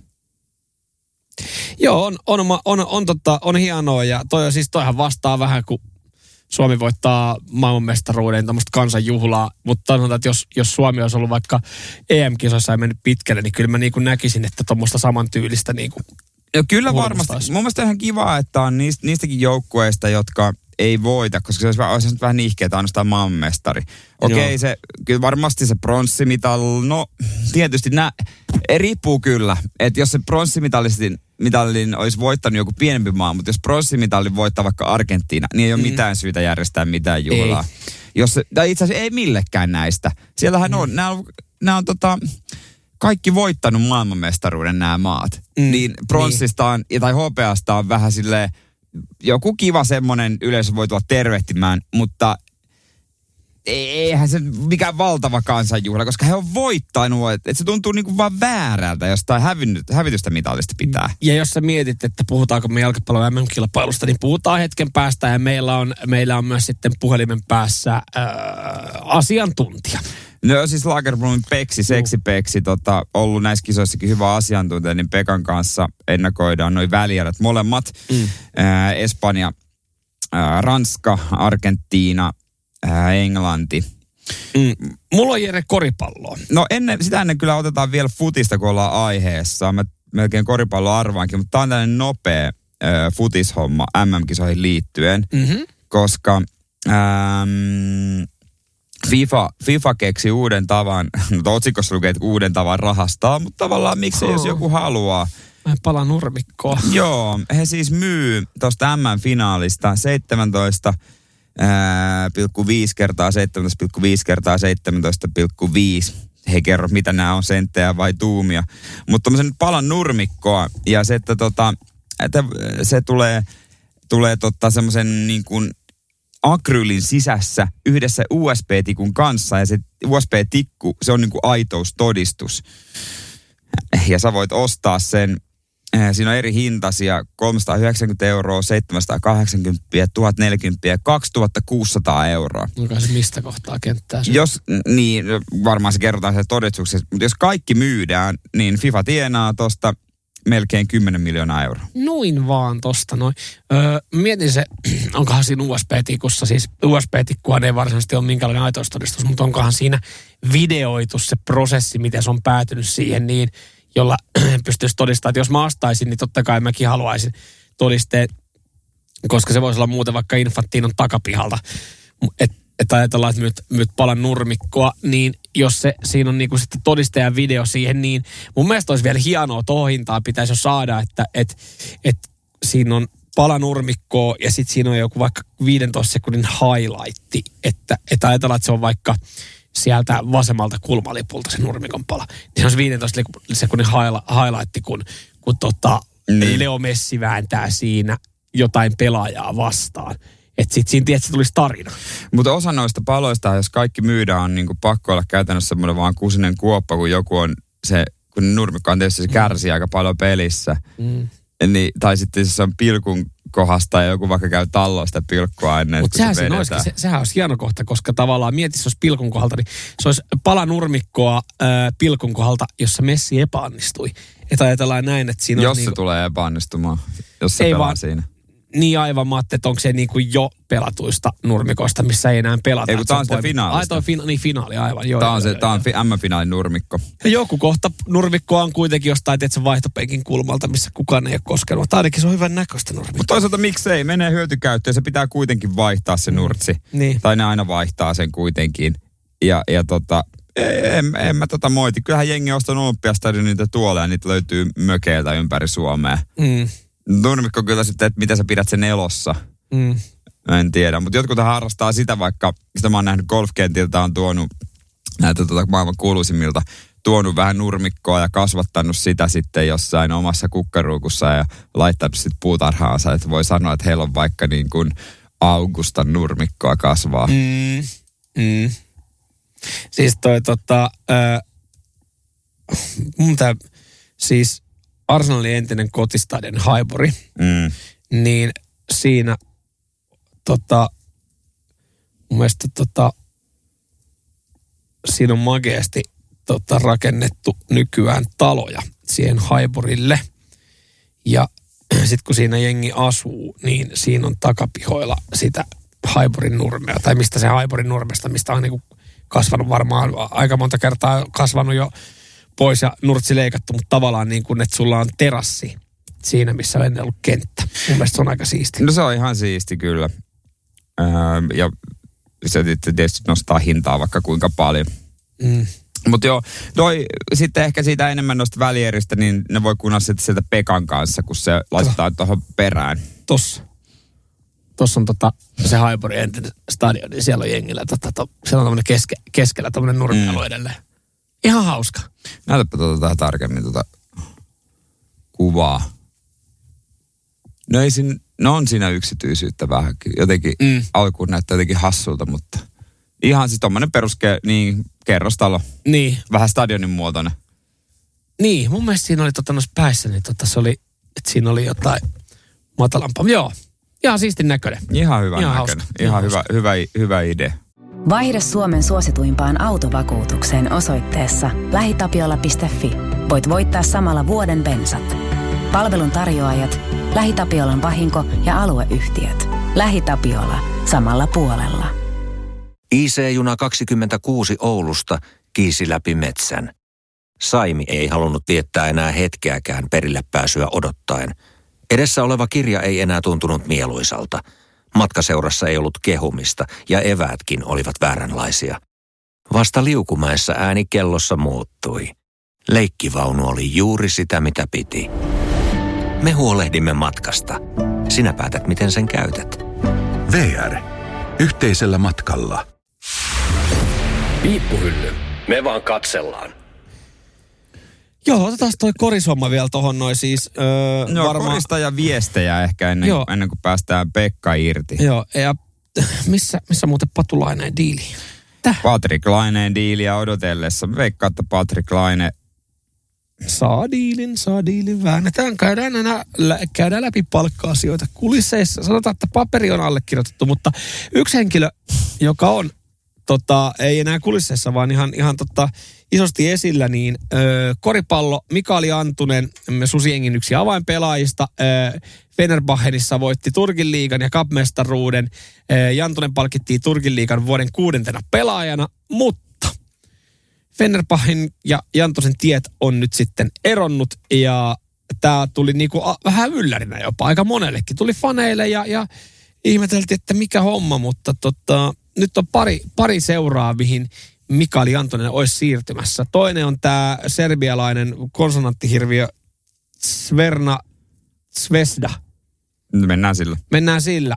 B: Joo, on hienoa ja toihan vastaa vähän, kun Suomi voittaa maailmanmestaruuden tämmöistä kansanjuhlaa, mutta sanotaan, että jos Suomi olisi ollut vaikka EM-kisoissa ja mennyt pitkälle, niin kyllä mä niin kuin näkisin, että tuommoista samantyylistä niin kuin
D: no kyllä varmasti. Mun mielestä on ihan kiva, että on niistäkin joukkueista, jotka ei voita, koska se olisi vähän nihkeä, että ainoastaan maailmanmestari. Okei, se kyllä varmasti se pronssimital, no tietysti riippuu kyllä, että jos se pronssimitalin olisi voittanut joku pienempi maa, mutta jos pronssimitalin voittaa vaikka Argentiina, niin ei ole mitään syytä järjestää mitään juhlaa. Tai itse asiassa ei millekään näistä. Siellähän on, nämä on kaikki voittanut maailmanmestaruuden nämä maat. Niin pronssista on, tai hopeasta on vähän silleen, joku kiva semmoinen yleisö voi tulla tervehtimään, mutta eihän se mikään valtava kansanjuhla, koska he on voittanut, että se tuntuu niinku vaan väärältä jostain hävitystä mitallista pitää. Ja
B: jos sä mietit, että puhutaanko me jalkapallon MM-kilpailusta, niin puhutaan hetken päästä ja meillä on myös sitten puhelimen päässä asiantuntija.
D: No siis Lagerblomin seksipeksi, ollut näissä kisoissakin hyvä asiantuntija, niin Pekan kanssa ennakoidaan noi välierät molemmat. Espanja, Ranska, Argentiina, Englanti.
B: Mulla on Jere koripalloa.
D: No sitä ennen kyllä otetaan vielä futista, kun ollaan aiheessa. Mä melkein koripalloa arvaankin, mutta tää on tällainen nopea futishomma MM-kisoihin liittyen, koska FIFA keksi uuden tavan, otsikossa lukee, että uuden tavan rahastaa, mutta tavallaan miksei jos joku haluaa.
B: Pala nurmikkoa.
D: Joo, he siis myy tuosta M-finaalista 17,5 kertaa 17,5 kertaa 17,5. He ei kerro, mitä nämä on, senttejä vai tuumia. Mutta tommosen palan nurmikkoa ja se, että se tulee semmoisen niin kuin akryylin sisässä yhdessä USB-tikun kanssa ja se USB-tikku, se on niin kuin aitoustodistus. Ja sä voit ostaa sen, siinä on eri hintaisia, 390 €, 780, 1040 ja 2600 €.
B: Onko se mistä kohtaa kenttää?
D: Jos, niin varmaan se kerrotaan se todistuksessa, mutta jos kaikki myydään, niin FIFA tienaa tosta melkein 10 miljoonaa €.
B: Noin vaan tosta noin. Mietin se, onkohan siinä USB-tikussa, siis USB-tikkuhan ei varsinaisesti ole minkälainen aitoustodistus, mutta onkohan siinä videoitu se prosessi, miten se on päätynyt siihen niin, jolla pystyisi todistamaan, että jos mä ostaisin, niin totta kai mäkin haluaisin todisteen, koska se voisi olla muuten vaikka Infantinon takapihalta. Että ajatellaan, että myyt palan nurmikkoa, niin jos siinä on niinku sitten todistajan video siihen, niin mun mielestä olisi vielä hienoa, tuohon hintaan pitäisi jo saada, että siinä on pala nurmikkoa ja sitten siinä on joku vaikka 15 sekunnin highlightti, että ajatellaan, että se on vaikka sieltä vasemmalta kulmalipulta se nurmikon pala. Niin se olisi 15 sekunnin highlightti, kun Leo Messi vääntää siinä jotain pelaajaa vastaan. Että sitten siinä tietysti tulisi tarina.
D: Mutta osa noista paloista, jos kaikki myydään, on niinku pakko olla käytännössä semmoinen vaan kusinen kuoppa, kun joku on se, kun nurmikko on tietysti se kärsii aika paljon pelissä. Niin, tai sitten se on pilkun kohdasta ja joku vaikka käy talloista pilkkua ennen,
B: mutta sehän olisi hieno kohta, koska tavallaan mietissä olisi pilkun kohdalta, niin se olisi pala nurmikkoa pilkun kohdalta, jossa Messi epäonnistui. Että ajatellaan näin, että siinä
D: jos
B: on
D: se
B: niinku,
D: tulee epäonnistumaan, jos se pelaa siinä.
B: Niin aivan, mä ajattelin, että onko se niinku jo pelatuista nurmikoista, missä ei enää pelata.
D: Ei, kun tää on sitä finaalista.
B: Finaali, aivan. Joo,
D: tää on M-finaalin nurmikko.
B: Ja joku kohta nurmikkoa on kuitenkin jostain, että se vaihtopenkin kulmalta, missä kukaan ei ole koskenut. Mutta ainakin se on hyvän näköistä nurmikkoa.
D: Mutta toisaalta miksei, menee hyötykäyttöön, se pitää kuitenkin vaihtaa se nurtsi.
B: Niin.
D: Tai ne aina vaihtaa sen kuitenkin. En mä moiti. Kyllähän jengi ostaa Olympiastadion niitä tuoleja, niitä löytyy mökeiltä ympäri Suomea. Nurmikko kyllä sitten, että mitä sä pidät sen elossa. En tiedä, mutta jotkut harrastaa sitä, vaikka sitä mä oon nähnyt golfkentiltä, on tuonut näitä maailman kuuluisimmilta, tuonut vähän nurmikkoa ja kasvattanut sitä sitten jossain omassa kukkaruukussa ja laittanut sitten puutarhaansa, että voi sanoa, että heillä on vaikka niin kuin Augustan nurmikkoa kasvaa.
B: Siis siis Arsenalin entinen kotistadion Highbury, niin siinä mun mielestä siinä on makeasti rakennettu nykyään taloja siihen Highburylle. Ja sitten kun siinä jengi asuu, niin siinä on takapihoilla sitä Highburyn nurmea, tai mistä se Highburyn nurmesta, mistä on niinku kasvanut varmaan aika monta kertaa kasvanut jo pois ja nurtsi leikattu, mutta tavallaan niin kuin, että sulla on terassi siinä, missä on ennen ollut kenttä. Mun mielestä se on aika siisti.
D: No se on ihan siisti kyllä. Ja se tietysti nostaa hintaa vaikka kuinka paljon. Mutta joo, sitten ehkä siitä enemmän noista välieristä, niin ne voi kuunnella sitten sieltä Pekan kanssa, kun se laitetaan tuohon perään.
B: Tuossa on se Highbury entinen stadion, niin siellä on jengillä, siellä on tämmöinen keskellä tämmöinen nurmialue edelleen. Ihan hauska.
D: Näytäpä tähän tarkemmin kuvaa. No on siinä yksityisyyttä vähänkin. Jotenkin alkuun näyttää jotenkin hassulta, mutta ihan siis tommonen kerrostalo. Niin. Vähän stadionin muotoinen.
B: Niin, mun mielestä siinä oli noissa päissä, niin se oli, että siinä oli jotain matalampaa. Joo, ihan siistin näköinen.
D: Ihan hyvä näköinen. Ihan hyvä idea.
F: Vaihda Suomen suosituimpaan autovakuutukseen osoitteessa lähitapiola.fi. Voit voittaa samalla vuoden bensat. Palvelun tarjoajat, LähiTapiolan vahinko- ja alueyhtiöt. LähiTapiola. Samalla puolella.
G: IC-juna 26 Oulusta kiisi läpi metsän. Saimi ei halunnut viettää enää hetkeäkään perille pääsyä odottaen. Edessä oleva kirja ei enää tuntunut mieluisalta. Matkaseurassa ei ollut kehumista ja eväätkin olivat vääränlaisia. Vasta Liukumäessä ääni kellossa muuttui. Leikkivaunu oli juuri sitä, mitä piti. Me huolehdimme matkasta. Sinä päätät, miten sen käytät.
H: VR. Yhteisellä matkalla.
E: Piippuhylly. Me vaan katsellaan.
B: Joo, otetaan toi korisomma vielä tohon noin siis.
D: Korista ja viestejä ehkä ennen kuin päästään Pekka irti.
B: Joo, ja missä muuten Patulainen diili?
D: Patrik Laineen diiliä odotellessa. Veikkaan, että Patrik Laine
B: saa diilin, väännetään, käydään läpi palkka-asioita kulisseissa. Sanotaan, että paperi on allekirjoitettu, mutta yksi henkilö, joka on ei enää kulisseissa, vaan ihan isosti esillä, niin koripallo Mikaeli Antunen, Susiengin yksi avainpelaajista, Fenerbahçeissa voitti Turkin liigan ja Cup-mestaruuden. Jantunen palkittiin Turkin liigan vuoden 6. pelaajana, mutta Fenerbahçen ja Jantusen tiet on nyt sitten eronnut ja tämä tuli niinku vähän yllärinä jopa aika monellekin. Tuli faneille ja ihmeteltiin, että mikä homma, mutta nyt on pari seuraa, mihin Mikaeli Antunen olisi siirtymässä. Toinen on tämä serbialainen konsonanttihirviö Sverna Zvezda. Mennään sillä.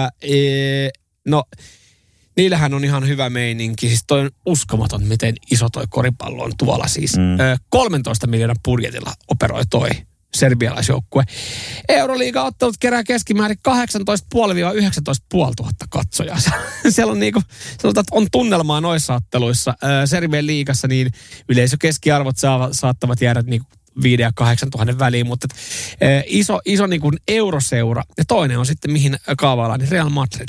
B: Niillähän on ihan hyvä meininki. Siis toi on uskomaton, miten iso toi koripallo on tuolla siis. 13 miljoonan budjetilla operoi toi serbialaisjoukkue. Euroliiga-ottelut kerää keskimäärin 18,5–19,500 katsojaa. Siellä on niinku, sanotaan, että on tunnelmaa noissa otteluissa. Serbian liigassa niin yleisökeskiarvot saattavat jäädä niinku 5 ja 8 000 väliin, mutta iso niin kuin euroseura. Ja toinen on sitten, mihin kaavaillaan, niin Real Madrid.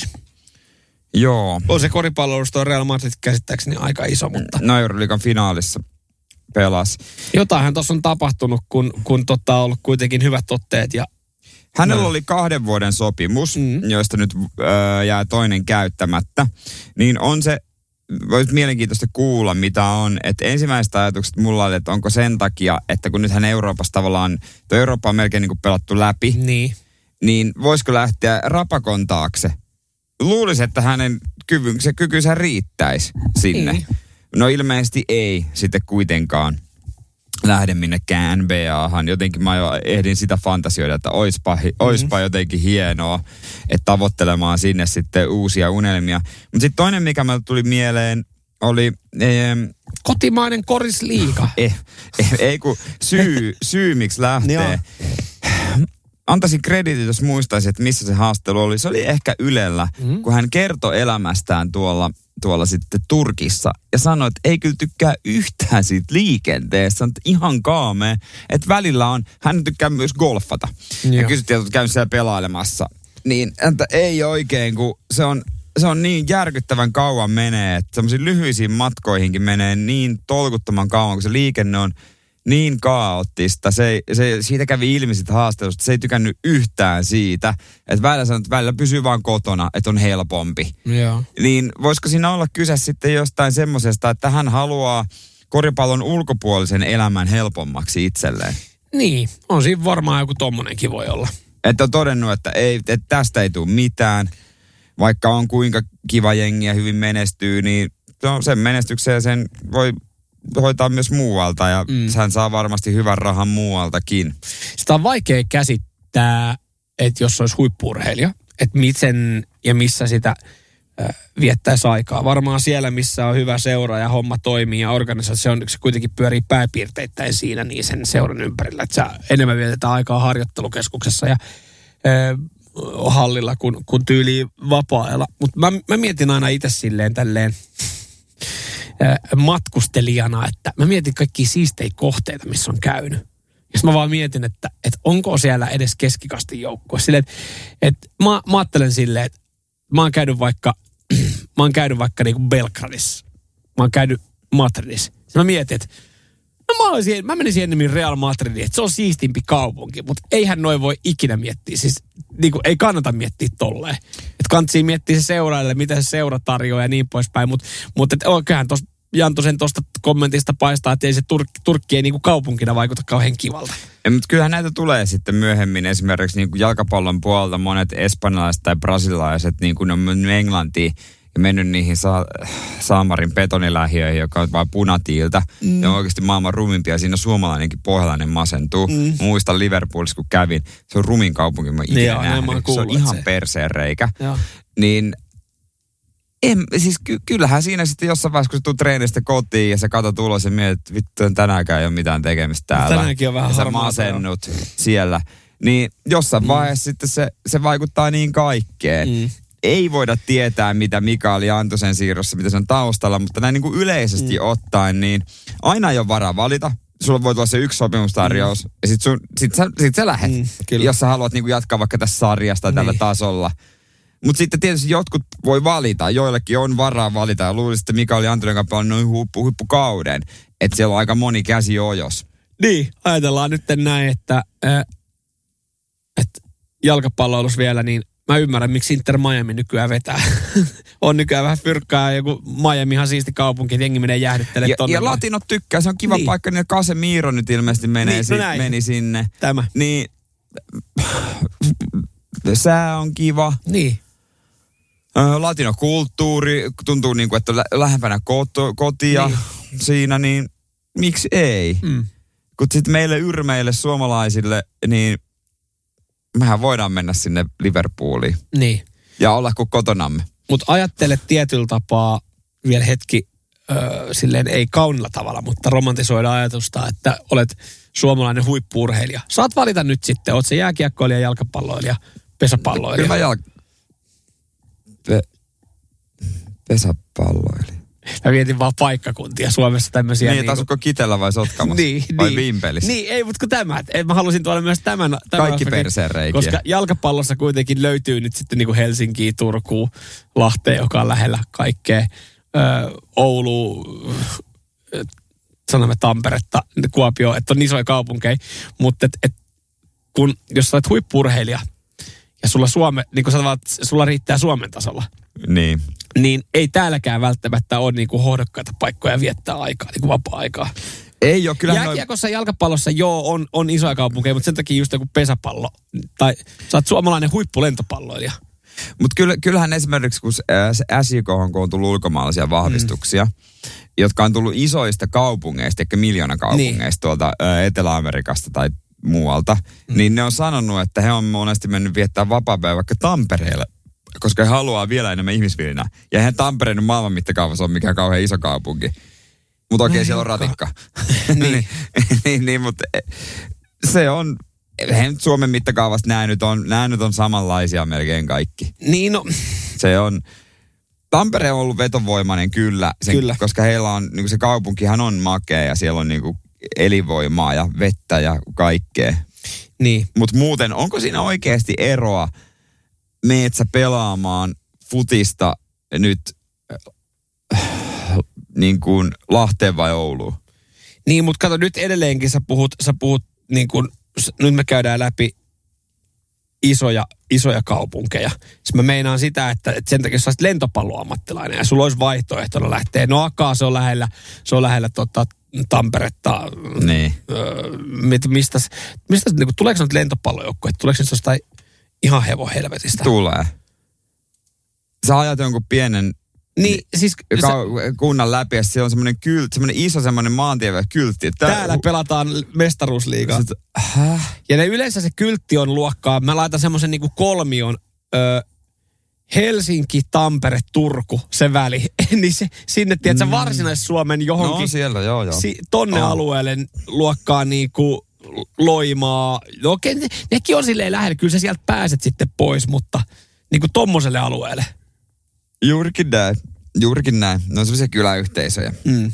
D: Joo.
B: On se koripalloilusta Real Madrid käsittääkseni aika iso, mutta
D: no Euroliigan finaalissa pelasi.
B: Jotainhan tuossa on tapahtunut, kun on ollut kuitenkin hyvät otteet. Ja
D: hänellä oli 2 vuoden sopimus, joista nyt jää toinen käyttämättä. Niin on se, olisi mielenkiintoista kuulla, mitä on. Että ensimmäiset ajatukset mulla oli, että onko sen takia, että kun nythän Euroopassa tavallaan, Eurooppa on melkein niin kuin pelattu läpi, niin voisiko lähteä Rapakon taakse? Luulisi, että hänen kykynsä riittäisi sinne. Niin. No ilmeisesti ei sitten kuitenkaan lähde minnekään NBAhan. Jotenkin mä jo ehdin sitä fantasioida, että oispa jotenkin hienoa, että tavoittelemaan sinne sitten uusia unelmia. Mutta sitten toinen, mikä mä tuli mieleen, oli
B: kotimainen korisliiga.
D: Ei kun syy miksi lähtee. Antaisin krediitit, jos muistaisin, että missä se haastelu oli. Se oli ehkä Ylellä, kun hän kertoi elämästään tuolla sitten Turkissa ja sanoi, että ei kyllä tykkää yhtään siitä liikenteestä. On ihan kaamea, että välillä hän tykkää myös golfata. Ja kysyttiin, että käyn siellä pelailemassa. Niin, että ei oikein, kun se on niin järkyttävän kauan menee, että semmoisiin lyhyisiin matkoihinkin menee niin tolkuttoman kauan, kun se liikenne on niin kaoottista. Siitä kävi ilmi sit haastelusta. Se ei tykännyt yhtään siitä, että välillä pysyy vaan kotona, että on helpompi.
B: Joo.
D: Niin voisiko siinä olla kyse sitten jostain semmosesta, että hän haluaa koripallon ulkopuolisen elämän helpommaksi itselleen?
B: Niin, on siinä varmaan joku tommonenkin voi olla.
D: Että on todennut, että tästä ei tule mitään. Vaikka on kuinka kiva jengi ja hyvin menestyy, niin sen menestykseen sen voi hoitaa myös muualta ja hän saa varmasti hyvän rahan muualtakin.
B: Sitä on vaikea käsittää, että jos olisi huippu-urheilija, että miten ja missä sitä viettäisi aikaa. Varmaan siellä, missä on hyvä seura ja homma toimii ja organisaatio se kuitenkin pyörii pääpiirteittäin siinä niin sen seuran ympärillä. Että sä enemmän vietetään aikaa harjoittelukeskuksessa ja hallilla kun tyyliin vapaa-ajalla. Mutta mä mietin aina itse silleen tälleen matkustelijana, että mä mietin kaikkia siistejä kohteita, missä on käynyt. Ja mä vaan mietin, että onko siellä edes keskikastin joukkue. Silleen, että mä ajattelen silleen, että mä oon käynyt vaikka niinku Belgradissa. Mä oon käynyt Madridissa. Mä mietin, että mä menisin ennemmin Real Madridiin, että se on siistimpi kaupunki, mutta eihän noin voi ikinä miettiä. Siis niinku, ei kannata miettiä tolleen. Että kannattaa miettiä se seuraille, mitä se seura tarjoaa ja niin poispäin. Mutta oikein Jantosen tuosta kommentista paistaa, että ei se Turkki ei niinku kaupunkina vaikuta kauhean kivalta.
D: Mutta kyllähän näitä tulee sitten myöhemmin esimerkiksi niinku jalkapallon puolelta monet espanjalaiset tai brasililaiset, niin kuin ne on Englantiin ja mennyt niihin Saamarin betonilähiöihin, joka on vain punatiiltä. Ne on oikeasti maailman rumimpia. Siinä suomalainenkin pohjalainen masentuu. Muistan Liverpoolissa, kun kävin. Se on rumin kaupunki, mä ikinä nähnyt. Se on ihan perseen reikä. Niin siis kyllähän siinä sitten jossain vaiheessa, kun sä tulet treenistä kotiin ja sä katsot ulos ja mietit, että vittu, tänäänkään ei ole mitään tekemistä täällä.
B: Tänäänkin on vähän
D: ja sä masennut siellä. Niin jossain vaiheessa sitten se vaikuttaa niin kaikkeen. Ei voida tietää, mitä Mikael Jantusen siirrossa, mitä se on taustalla, mutta näin niin kuin yleisesti ottaen, niin aina ei ole varaa valita. Sulla voi tulla se yksi sopimustarjous ja sit sä lähet, jos sä haluat niin kuin jatkaa vaikka tässä sarjasta tällä tasolla. Mutta sitten tietysti jotkut voi valita, joillekin on varaa valita. Ja luulisin, että Mikael Jantunen kanssa on noin huippukauden, että siellä on aika moni käsi ojos.
B: Niin, ajatellaan nyt näin, että jalkapalloilus vielä, niin mä ymmärrän, miksi Inter Miami nykyään vetää. On nykyään vähän fyrkkaa, joku Miamihan siisti kaupunki, että jengi menee jäähdyttelemään tonne. Ja
D: latinot tykkää, se on kiva paikka, niin Casemiro nyt ilmeisesti meni sinne.
B: Tämä.
D: Niin, sää on kiva.
B: Niin.
D: Latinokulttuuri tuntuu niin kuin, että on lähempänä kotia siinä, niin miksi ei? Kun sitten meille yrmeille suomalaisille, niin mehän voidaan mennä sinne Liverpooliin.
B: Niin.
D: Ja olla kuin kotonamme.
B: Mutta ajattele tietyllä tapaa vielä hetki, silleen ei kaunilla tavalla, mutta romantisoida ajatusta, että olet suomalainen huippu-urheilija. Saat valita nyt sitten, oot se jääkiekkoilija, jalkapalloilija, pesäpalloilija.
D: Kyllä pesäpalloilija.
B: Mä mietin vaan paikkakuntia Suomessa tämmöisiä.
D: Niin, asukko Kitellä vai Sotkamossa? Vai Vimpelissä?
B: Niin, ei, mutta kun mä halusin tuoda myös tämän
D: kaikki perseen reikiä.
B: Koska jalkapallossa kuitenkin löytyy nyt sitten niin kuin Helsinkiä, Turkuun, Lahteen, joka on lähellä kaikkea. Oulu, sanomme Tamperetta, Kuopio, että on isoja kaupunkeja. Mutta kun jos sä olet huippu-urheilija ja niin kuin sanotaan, sulla riittää Suomen tasolla. Niin ei täälläkään välttämättä ole niin kuin hohdokkaita paikkoja viettää aikaa, niin kuin vapaa-aikaa.
D: Ei ole, kyllä.
B: Jääkiekossa jalkapallossa on isoja kaupunkeja, mutta sen takia just joku pesäpallo. Tai sä oot suomalainen huippulentopalloilija.
D: Mutta kyllähän esimerkiksi, kun SJK on tullut ulkomaalaisia vahvistuksia, jotka on tullut isoista kaupungeista, ehkä miljoonakaupungeista tuolta Etelä-Amerikasta tai muualta, niin ne on sanonut, että he on monesti mennyt viettää vapaa-päivä vaikka Tampereelle, koska he haluaa vielä enemmän ihmisvilinää. Ja eihän Tampereen maailman mittakaavassa ole mikään kauhean iso kaupunki. Mutta okei, siellä on ratikka. niin, mutta se on, eihän Suomen mittakaavasta nämä nyt on samanlaisia melkein kaikki.
B: Niin no.
D: Se on, Tampere on ollut vetovoimainen kyllä. Koska heillä on, niin se kaupunkihan on makea ja siellä on niin kuin elinvoimaa ja vettä ja kaikkea.
B: Niin.
D: Mutta muuten, onko siinä oikeasti eroa? Meet sä pelaamaan futista nyt niin kuin Lahteen vai Ouluun?
B: Niin, mutta kato, nyt edelleenkin sä puhut niin kuin, nyt me käydään läpi isoja kaupunkeja. Siis mä meinaan sitä, että sen takia jos sä olisit lentopalloammattilainen ja sulla olisi vaihtoehtona lähteä. No Akaa, se on lähellä Tamperetta.
D: Niin.
B: Mistä niin kuin, tuleeko nyt lentopallojoukkoja? Tuleeko nyt jostain ihan helvetistä?
D: Tulee. Sä ajat jonkun pienen kunnan läpi ja siellä on semmoinen iso maantiekyltti.
B: Täällä pelataan mestaruusliigaa. Ja ne yleensä se kyltti on luokkaa, mä laitan semmoisen niinku kolmion Helsinki, Tampere, Turku, se väli. Niin sinne, tiedätkö, Varsinais-Suomen johonkin.
D: No siellä, joo.
B: Tonne alueelle luokkaa niinku Loimaa. No okei, nekin on silleen lähellä. Kyllä sä sieltä pääset sitten pois, mutta niinku tommoselle alueelle.
D: Juurikin näin. Ne on sellaisia kyläyhteisöjä.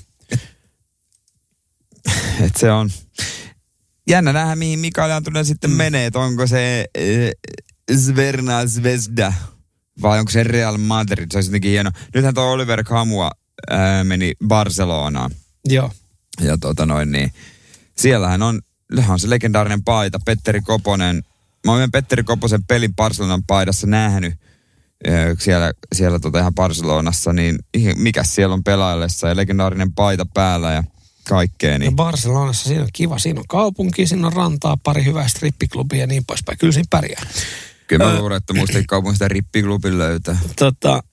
D: Et se on jännä nähdä, mihin Mikael Jantunen sitten menee. Että onko se Zverna Zvezda vai onko se Real Madrid. Se olisi jotenkin hieno. Nythän tuo Oliver Kamua meni Barcelonaan.
B: Joo.
D: Ja niin siellähän on se legendaarinen paita. Petteri Koponen. Mä olen Petteri Koposen pelin Barcelonan paidassa nähnyt. Siellä ihan Barcelonassa, niin mikäs siellä on pelaillessa ja legendaarinen paita päällä ja kaikkea. Niin.
B: Ja Barcelonassa siinä on kiva, siinä on kaupunki, siinä on rantaa, pari hyvää strippiklubia ja niin poispäin. Kyllä siinä pärjää.
D: Kyllä mä luulen, että muista kaupungista rippiklubin löytää.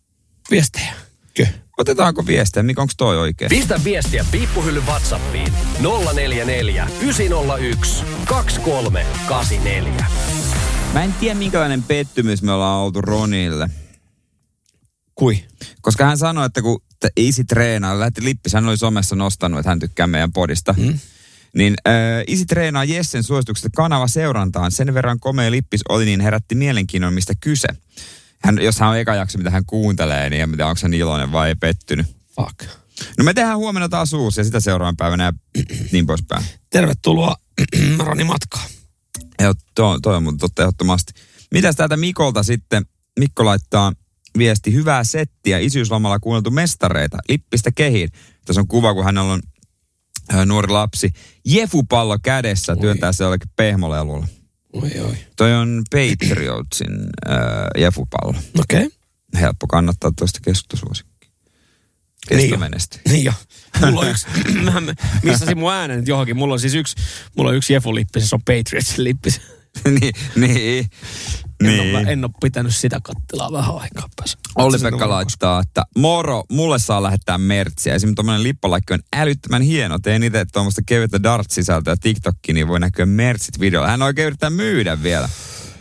B: viestejä.
D: Otetaanko viestejä? Mikä onko toi oikein?
E: Pistä viestiä Piippuhyllyn WhatsAppiin 044 901 2384.
D: Mä en tiedä, minkälainen pettymys me ollaan oltu Ronille.
B: Kui?
D: Koska hän sanoi, että kun Isi treenaa, lähti Lippis, hän oli somessa nostanut, että hän tykkää meidän podista. Niin Isi treenaa Jessen suosituksesta kanava seurantaan. Sen verran komea Lippis oli, niin herätti mielenkiinnon, mistä kyse. Jos hän on eka jakso, mitä hän kuuntelee, niin en tiedä, onko hän iloinen vai ei pettynyt.
B: Fuck.
D: No me tehdään huomenna taas uusi ja sitä seuraavan päivänä ja niin poispäin.
B: Tervetuloa Roni matkaan.
D: Toi on muuten totta ehdottomasti. Mitäs täältä Mikolta sitten? Mikko laittaa viesti, hyvää settiä, isyyslomalla kuunneltu mestareita, Lippistä kehiin. Tässä on kuva, kun hänellä on nuori lapsi. Jefupallo kädessä, työntää se jollekin pehmolelulla.
B: Oi.
D: Toi on Patriotsin jefupallo.
B: Okei. Okay.
D: Helppo kannattaa tuosta kestosuosikkiä. Kestomenestyy.
B: Niin jo. Mulla on yksi, mä missasin mun äänen nyt johonkin. Mulla on yksi Jefu-lippis, se on Patriotsin lippis.
D: niin.
B: En ole pitänyt sitä kattilaa vähän aikaa päässä.
D: Olli-Pekka laittaa, että moro, mulle saa lähettää mertsiä. Esimerkiksi tommonen lippalakki on älyttömän hieno. Tein itse tuommoista kevyttä Dart-sisältöä TikTokkiin, niin voi näkyä mertsit videolla. Hän oikein yrittää myydä vielä.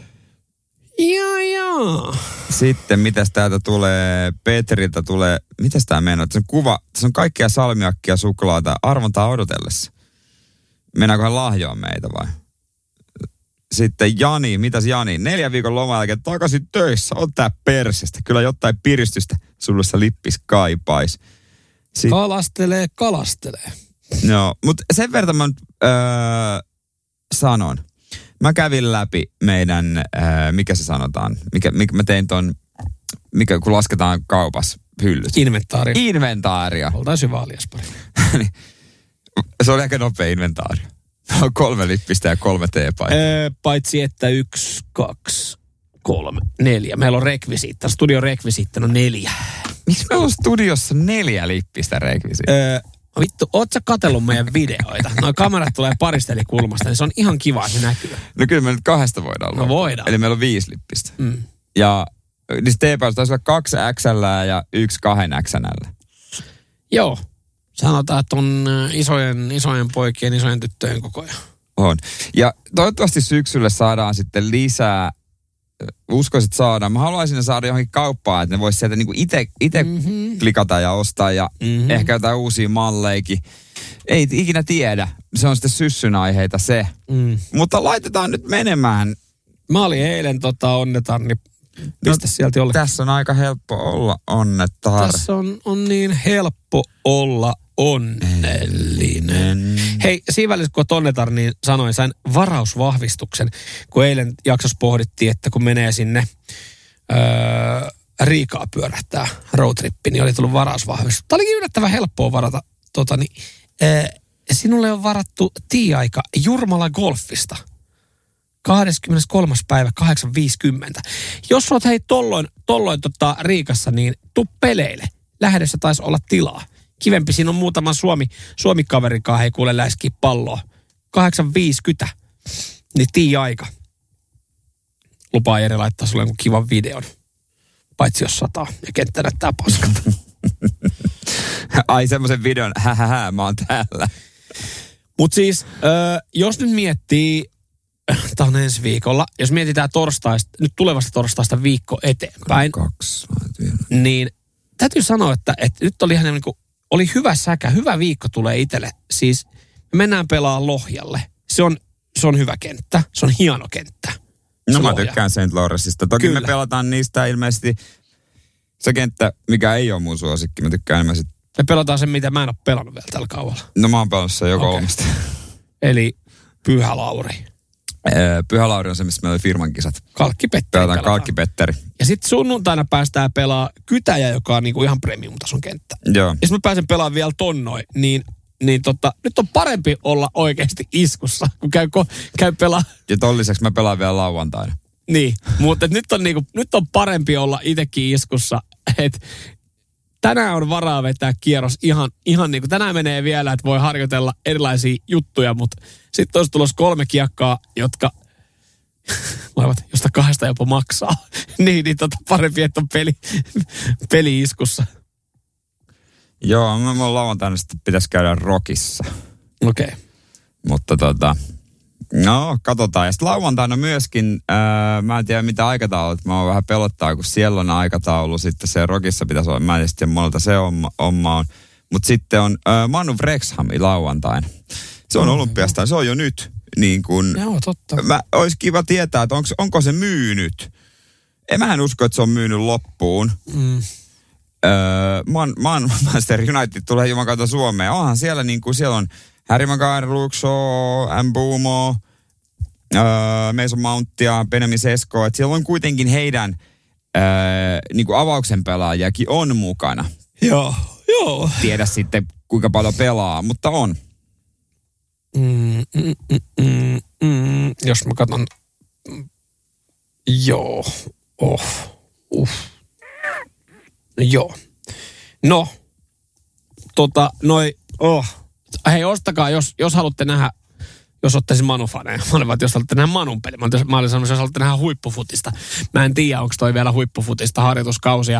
B: Joo.
D: Sitten mitäs täältä tulee, Petriltä tulee, mitäs tää mennään? Tässä on kuva, tässä on kaikkea salmiakkia, suklaata, arvontaa odotellessa. Mennäänköhän lahjoon meitä vai? Sitten Jani, mitäs Jani? 4 viikon loman jälkeen takaisin töissä. On tää persestä. Kyllä jotain piristystä sullessa Lippis kaipais.
B: Kalastelee.
D: Joo, mutta sen verran mä sanon. Mä kävin läpi meidän, mikä se sanotaan? Mä tein ton, kun lasketaan kaupassa hyllyt. Inventaaria.
B: Oltaisiin hyvä aliaspari.
D: Se oli aika nopea inventaario. 3 lippistä ja 3 teepaitaa.
B: Paitsi että 1, 2, 3, 4. Meillä on rekvisiitta. Studion rekvisiitta on 4.
D: Miksi meillä on studiossa 4 lippistä rekvisiitta?
B: Vittu, oot sä katsellut meidän videoita? Noi kamerat tulee parista eri kulmasta, niin se on ihan kiva, että se näkyy.
D: No kyllä me nyt 2 voidaan olla.
B: No voidaan.
D: Eli meillä on 5 lippistä. Ja niistä teepaista taisi olla 2 XL ja 1 2 XL.
B: Joo. Sanotaan, että on isojen poikien, isojen tyttöjen koko ajan.
D: On. Ja toivottavasti syksyllä saadaan sitten lisää, uskoisin, että saadaan. Mä haluaisin saada johonkin kauppaan, että ne vois sieltä niinku itse klikata ja ostaa ja ehkä jotain uusia malleikin. Ei ikinä tiedä. Se on sitten syssyn aiheita se. Mutta laitetaan nyt menemään.
B: Mä olin eilen onnetar, niin pistä sieltä jollekin.
D: Tässä on aika helppo olla onnetar.
B: Tässä on niin helppo olla onnellinen. Hei, siinä välissä kun onnetar, niin sain varausvahvistuksen, kun eilen jaksossa pohdittiin, että kun menee sinne Riikaa pyörähtää roadtrippi, niin oli tullut varausvahvistus. Tämä olikin yllättävän helppoa varata. Sinulle on varattu tie-aika Jurmala Golfista. 23. päivä 8.50. Jos olet tolloin Riikassa, niin tuu peleille. Lähdössä taisi olla tilaa. Kivempi, siinä on muutaman Suomi-kaverikaan, hei kuule läiskiä palloa. 8.50. Niin tie-aika. Lupaa Jere laittaa sulle jonkun kivan videon. Paitsi jos sataa ja kenttä näyttää paskalta.
D: Ai semmoisen videon, mä oon täällä.
B: Mut siis, jos nyt miettii, tämä on ensi viikolla, jos mietitään nyt tulevasta torstaista viikko eteenpäin,
D: 2,
B: niin täytyy sanoa, että nyt oli ihan niin kuin, oli hyvä säkä, hyvä viikko tulee itselle. Siis me mennään pelaamaan Lohjalle. Se on hyvä kenttä, se on hieno kenttä.
D: No mä tykkään St. Lawrenceista. Toki kyllä. Me pelataan niistä ilmeisesti se kenttä, mikä ei ole mun suosikki. Mä tykkään enemmän sit.
B: Me pelataan sen, mitä mä en ole pelannut vielä tällä kaudella.
D: No mä oon pelannut sen jo 3.
B: Eli Pyhä Lauri.
D: Pyhä Lauri on se, missä meillä oli firman kisat.
B: Pelataan
D: Kalkkipetteri.
B: Ja sitten sunnuntaina päästään pelaamaan Kytäjä, joka on niinku ihan premium-tason kenttä.
D: Joo.
B: Ja mä pääsen pelaamaan vielä tonnoin, niin nyt on parempi olla oikeasti iskussa, kun käy pelaa.
D: Ja ton lisäksi mä pelaan vielä lauantaina.
B: Niin, mutta nyt on parempi olla itsekin iskussa, että tänään on varaa vetää kierros ihan niin kuin tänään menee vielä, että voi harjoitella erilaisia juttuja, mutta sitten olisi tulossa 3 kiekkaa, jotka molemmat, josta 2 jopa maksaa. niin parempi, että on peli-iskussa.
D: Joo, mä lauantaina sitten pitäisi käydä Rockissa.
B: Okei. Okay.
D: Mutta no, katsotaan. Ja sitten lauantaina myöskin, mä en tiedä mitä aikataulut, mä oon vähän pelottaa, kun siellä on aikataulu, sitten se Rockissa pitäisi olla, mä en tiedä monelta se homma on. Mutta sitten on Manu Wrexham lauantaina. Se on olympiasta, se on jo nyt. Niin kun,
B: joo, totta.
D: Olisi kiva tietää, että onko se myynyt. Mä en usko, että se on myynyt loppuun. Manchester United tulee juman kautta Suomeen. Onhan siellä niin kuin siellä on Harry Maguire, Luke Shaw, Mbumo, Mason Mountia, Benjamin Sesko. Että siellä on kuitenkin heidän niin kuin avauksen pelaajakin on mukana.
B: Joo.
D: Tiedä sitten kuinka paljon pelaa, mutta on.
B: Jos mä katson. Joo. Joo. No. Hei, ostakaa, jos haluatte nähdä, jos olette siis Manu-faneja. Mä olin, että jos haluatte nähdä Manun peli. Mä olin sanonut, jos haluatte nähdä huippufutista. Mä en tiedä, onko toi vielä huippufutista harjoituskausia.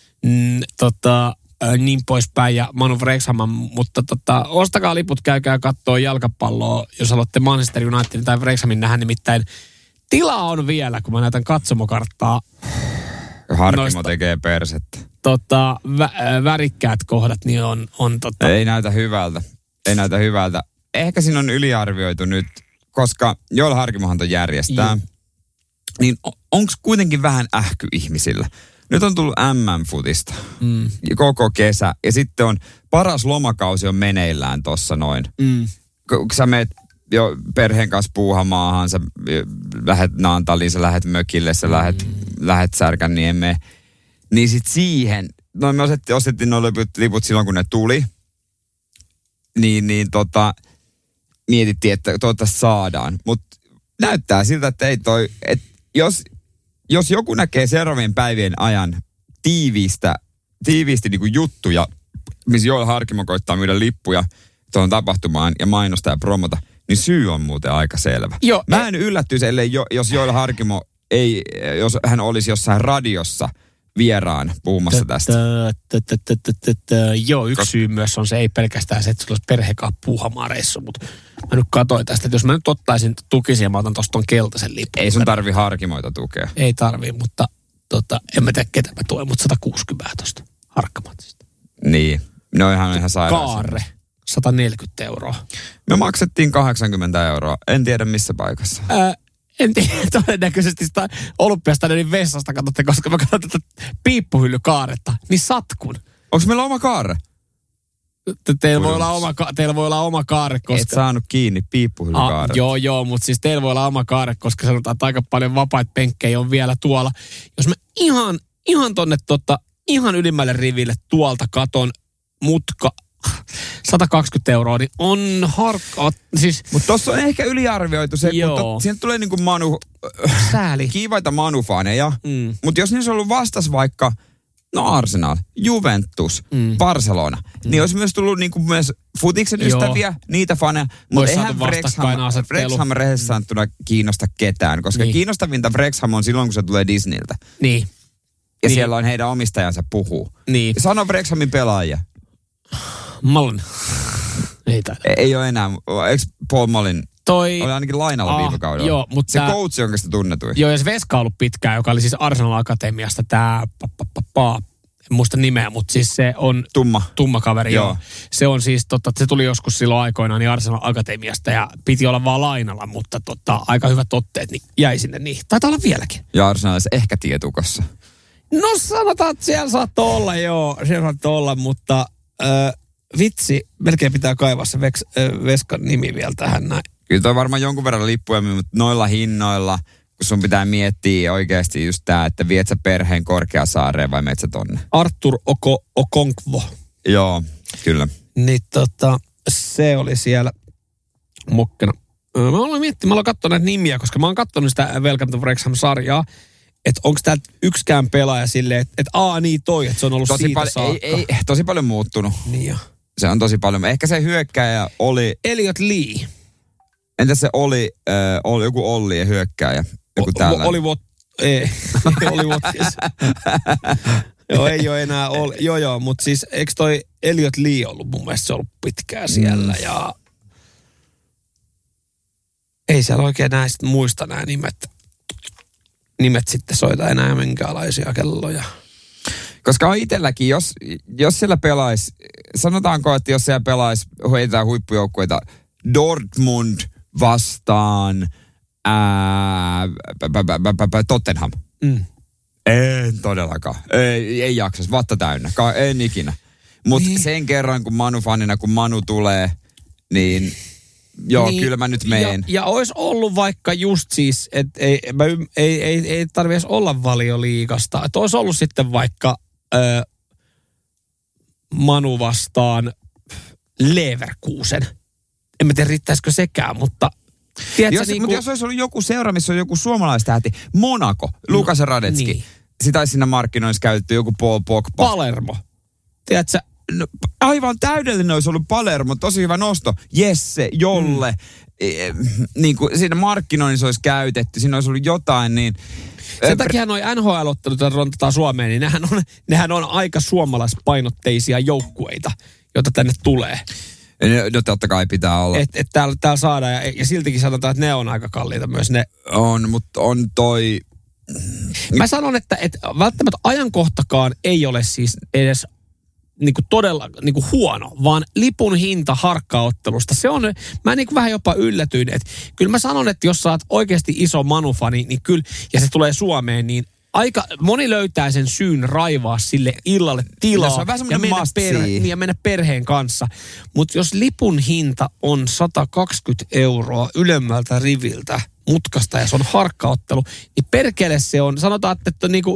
B: Niin poispäin ja Manu Wrexham, mutta ostakaa liput, käykää kattoo jalkapalloa, jos haluatte Manchester Unitedin tai Wrexhamin nähdä, nimittäin tilaa on vielä, kun mä näytän katsomokarttaa.
D: Harkimo tekee persettä.
B: Värikkäät kohdat, niin on
D: Ei näytä hyvältä. Ehkä siinä on yliarvioitu nyt, koska Joel Harkimohan ton järjestää. Niin onko kuitenkin vähän ähky ihmisillä? Nyt on tullut MM-futista koko kesä ja sitten on paras lomakausi on meneillään tossa noin. Kun sä meet jo perheen kanssa puuhamaahan, sä lähet Naantaliin, sä lähet mökille, sä lähet Särkänniemeen. Niin sit siihen, no me ostettiin nuo liput silloin kun ne tuli, niin mietittiin, että toivottavasti saadaan. Mutta näyttää siltä, että ei toi, että jos joku näkee seuraavien päivien ajan tiiviisti niin kuin juttuja, missä Joel Harkimo koittaa myydä lippuja tuohon tapahtumaan ja mainostaa ja promota, niin syy on muuten aika selvä.
B: Joo,
D: mä en yllättyisi, jos Joel Harkimo jos hän olisi jossain radiossa vieraan puhumassa tästä.
B: Joo, yksi syy myös on se, ei pelkästään se, että sulla olisi perhekaan puuhamaan reissu, mutta mä nyt katsoin tästä, että jos mä nyt tukisin ja mä otan tosta ton keltaisen lipun.
D: Ei sun tarvi Harkimoita tukea.
B: Ei tarvii, mutta en mä tiedä ketä mä tuen, mutta 160 tosta Harkkamatsista.
D: Niin, ne on ihan sairaan.
B: Kaarre, 140 €.
D: Me maksettiin 80 €, en tiedä missä paikassa.
B: En tiedä, todennäköisesti sitä Olympiastadionin vessasta katsotte, koska mä katson tätä piippuhyllykaaretta, niin satkun.
D: Onko meillä oma kaare?
B: Teillä voi olla oma kaare, koska...
D: Et saanut kiinni piippuhyllykaaret.
B: Joo, mutta siis teillä voi olla oma kaare, koska sanotaan, että aika paljon vapaita penkkejä on vielä tuolla. Jos mä ihan tonne ihan ylimmälle riville tuolta katon mutka 120 €, niin on harkkaa. Siis,
D: mutta tossa on ehkä yliarvioitu se, mutta siinä tulee niinku
B: sääli.
D: Kiivaita Manu-faneja, mutta jos niissä on ollut vastas vaikka Arsenal, Juventus, Barcelona, niin olisi myös tullut niinku myös futiksen ystäviä, niitä faneja, mutta eihän Wrexham rehellisesti sanottuna kiinnosta ketään, koska kiinnostavinta Wrexham on silloin, kun se tulee Disneyltä.
B: Niin.
D: Ja siellä on heidän omistajansa puhuu.
B: Niin.
D: Sano Wrexhamin pelaajia.
B: Mullin.
D: Ei ole enää. Eikö Paul Mullin oli ainakin lainalla viime kaudella?
B: Joo, mutta
D: se coach, jonka sitä tunnetui.
B: Joo, ja se Veska on ollut pitkään, joka oli siis Arsenal Akatemiasta tämä, en muista nimeä, mutta siis se on tumma kaveri. Joo. Se on siis, se tuli joskus silloin aikoinaan niin Arsenal Akatemiasta ja piti olla vaan lainalla, mutta aika hyvät otteet, niin jäi sinne niin. Taitaa olla vieläkin.
D: Ja Arsenalissa ehkä tietukossa.
B: No sanotaan, että siellä saattoi olla, mutta vitsi, melkein pitää kaivaa se Veskan nimi vielä tähän näin.
D: Kyllä toi varmaan jonkun verran lippuja, mutta noilla hinnoilla, kun sun pitää miettiä oikeasti just tää, että viet sä perheen Korkeasaareen vai meet sä tonne?
B: Artur Okonkwo.
D: Joo, kyllä.
B: Niin se oli siellä mokkana. Mä aloin katsoa näitä nimiä, koska mä oon katsonut sitä Welcome to Wrexham-sarjaa. Että onko täältä yksikään pelaaja silleen, että toi, että se on ollut tosi siitä saakka.
D: Ei, tosi paljon muuttunut.
B: Niin jo.
D: Se on tosi paljon. Ehkä se hyökkääjä oli...
B: Elliot Lee.
D: Entä se oli joku Olli ja hyökkääjä? Joku tällainen.
B: Oli Watkins. Joo, ei ole enää Olli. Joo, mutta siis eikö toi Elliot Lee ollut mun mielestä se ollut pitkään siellä ja ei siellä oikein muista nämä nimet sitten soita enää minkäänlaisia kelloja.
D: Koska on itselläkin, jos siellä pelaisi, sanotaanko, että jos siellä pelaisi heitetään huippujoukkueita Dortmund vastaan Tottenham. En todellakaan. Ei jaksas, vatta täynnä. En ikinä. Mutta sen kerran, kun Manu-fanina, kun Manu tulee, niin kyllä mä nyt meen. Ja
B: olisi ollut vaikka just siis, että ei tarvitse olla Valioliigasta. Että olisi ollut sitten vaikka Manu vastaan Leverkusen. En mä tiedä, riittäisikö sekään, mutta
D: Mutta jos olisi ollut joku seura, missä on joku suomalaistähti, Monaco, Lukas Radetski. Niin. Sitä olisi siinä markkinoissa käytetty joku Paul Pogba.
B: Palermo. Tiedätkö?
D: No, aivan täydellinen olisi ollut Palermo, tosi hyvä nosto. Jesse, Jolle. Niin kuin siinä markkinoinnissa olisi käytetty, siinä olisi ollut jotain, niin
B: sen takia noi NHL-ottelut, joita rontataan Suomeen, niin nehän on aika suomalaispainotteisia joukkueita, joita tänne tulee.
D: No totta kai pitää olla.
B: Täällä saadaan, ja siltikin sanotaan, että ne on aika kalliita myös ne.
D: On, mutta on toi.
B: Mä sanon, että välttämättä ajankohtakaan ei ole siis edes niinku todella niinku huono, vaan lipun hinta harkkaottelusta. Se on, mä niinku vähän jopa yllätyin, että kyllä mä sanon, että jos sä oot oikeasti iso Manu-fani, niin kyllä, ja se tulee Suomeen, niin aika moni löytää sen syyn raivaa sille illalle tilaa ja mennä perheen kanssa. Mutta jos lipun hinta on 120 € ylemmältä riviltä mutkasta ja se on harkkaottelu, niin perkele se on, sanotaan, että niinku,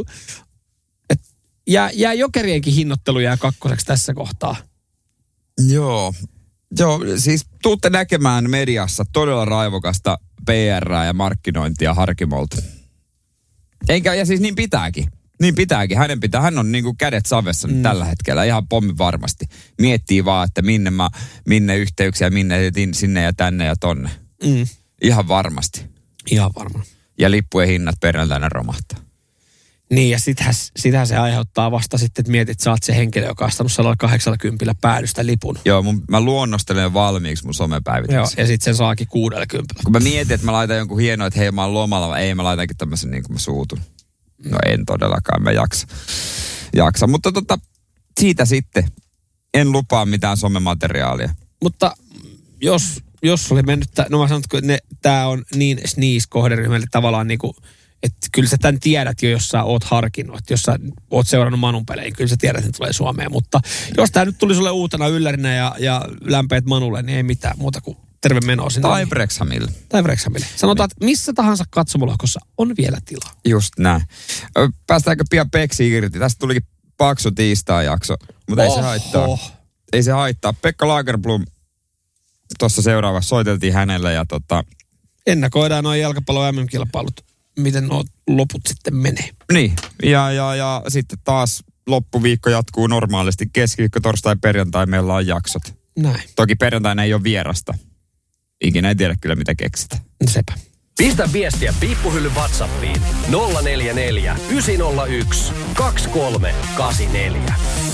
B: jää jokerienkin hinnoittelu jää kakkoseksi tässä kohtaa.
D: Joo, siis tuutte näkemään mediassa todella raivokasta PR:ää ja markkinointia Harkimolta. Ja siis niin pitääkin. Hän on niinku kädet savessa nyt tällä hetkellä ihan pommin varmasti. Miettii vaan, että minne yhteyksiä, minne sinne ja tänne ja tonne. Ihan varmasti.
B: Ihan varmaan.
D: Ja lippujen hinnat perjantaina romahtaa.
B: Niin ja sitähän se aiheuttaa vasta sitten, että mietit, että sä oot se henkilö, joka on ostanut 180 päädystä lipun.
D: Joo, mä luonnostelen valmiiksi mun somepäivityksiä.
B: Joo, ja sitten sen saakin 60.
D: Kun mä mietin, että mä laitan jonkun hienoa, että hei mä oon lomalla, ei mä laitankin tämmöisen niin kuin mä suutun. No en todellakaan, mä jaksa. Mutta siitä sitten. En lupaa mitään somemateriaalia.
B: Mutta jos oli mennyt, no mä sanon, että tää on niin sneeze-kohderyhmälle tavallaan niinku, että kyllä sä tämän tiedät jo, jos sä oot harkinnut. Että jos sä oot seurannut Manun pelejä, kyllä sä tiedät, että tulee Suomeen. Mutta jos tää nyt tuli sulle uutena yllärinä ja lämpeät Manulle, niin ei mitään muuta kuin terve menoa sinne.
D: Tai Brexhamille.
B: Sanotaan, että missä tahansa katsomolohkossa on vielä tilaa.
D: Just näin. Päästäänkö pian Peksiin irti? Tästä tulikin paksu tiistai-jakso, mutta ei se haittaa. Ei se haittaa. Pekka Lagerblom tuossa seuraavassa soiteltiin hänelle ja
B: ennakoidaan nuo jalkapallon MM-kilpailut, miten nuo loput sitten menee.
D: Niin, ja sitten taas loppuviikko jatkuu normaalisti. Keskiviikko, torstai, perjantai meillä on jaksot.
B: Näin.
D: Toki perjantaina ei ole vierasta. Ikinä ei tiedä kyllä mitä keksitä.
B: Sepä.
E: Pistä viestiä Piippuhyllyn WhatsAppiin 044 901 2384.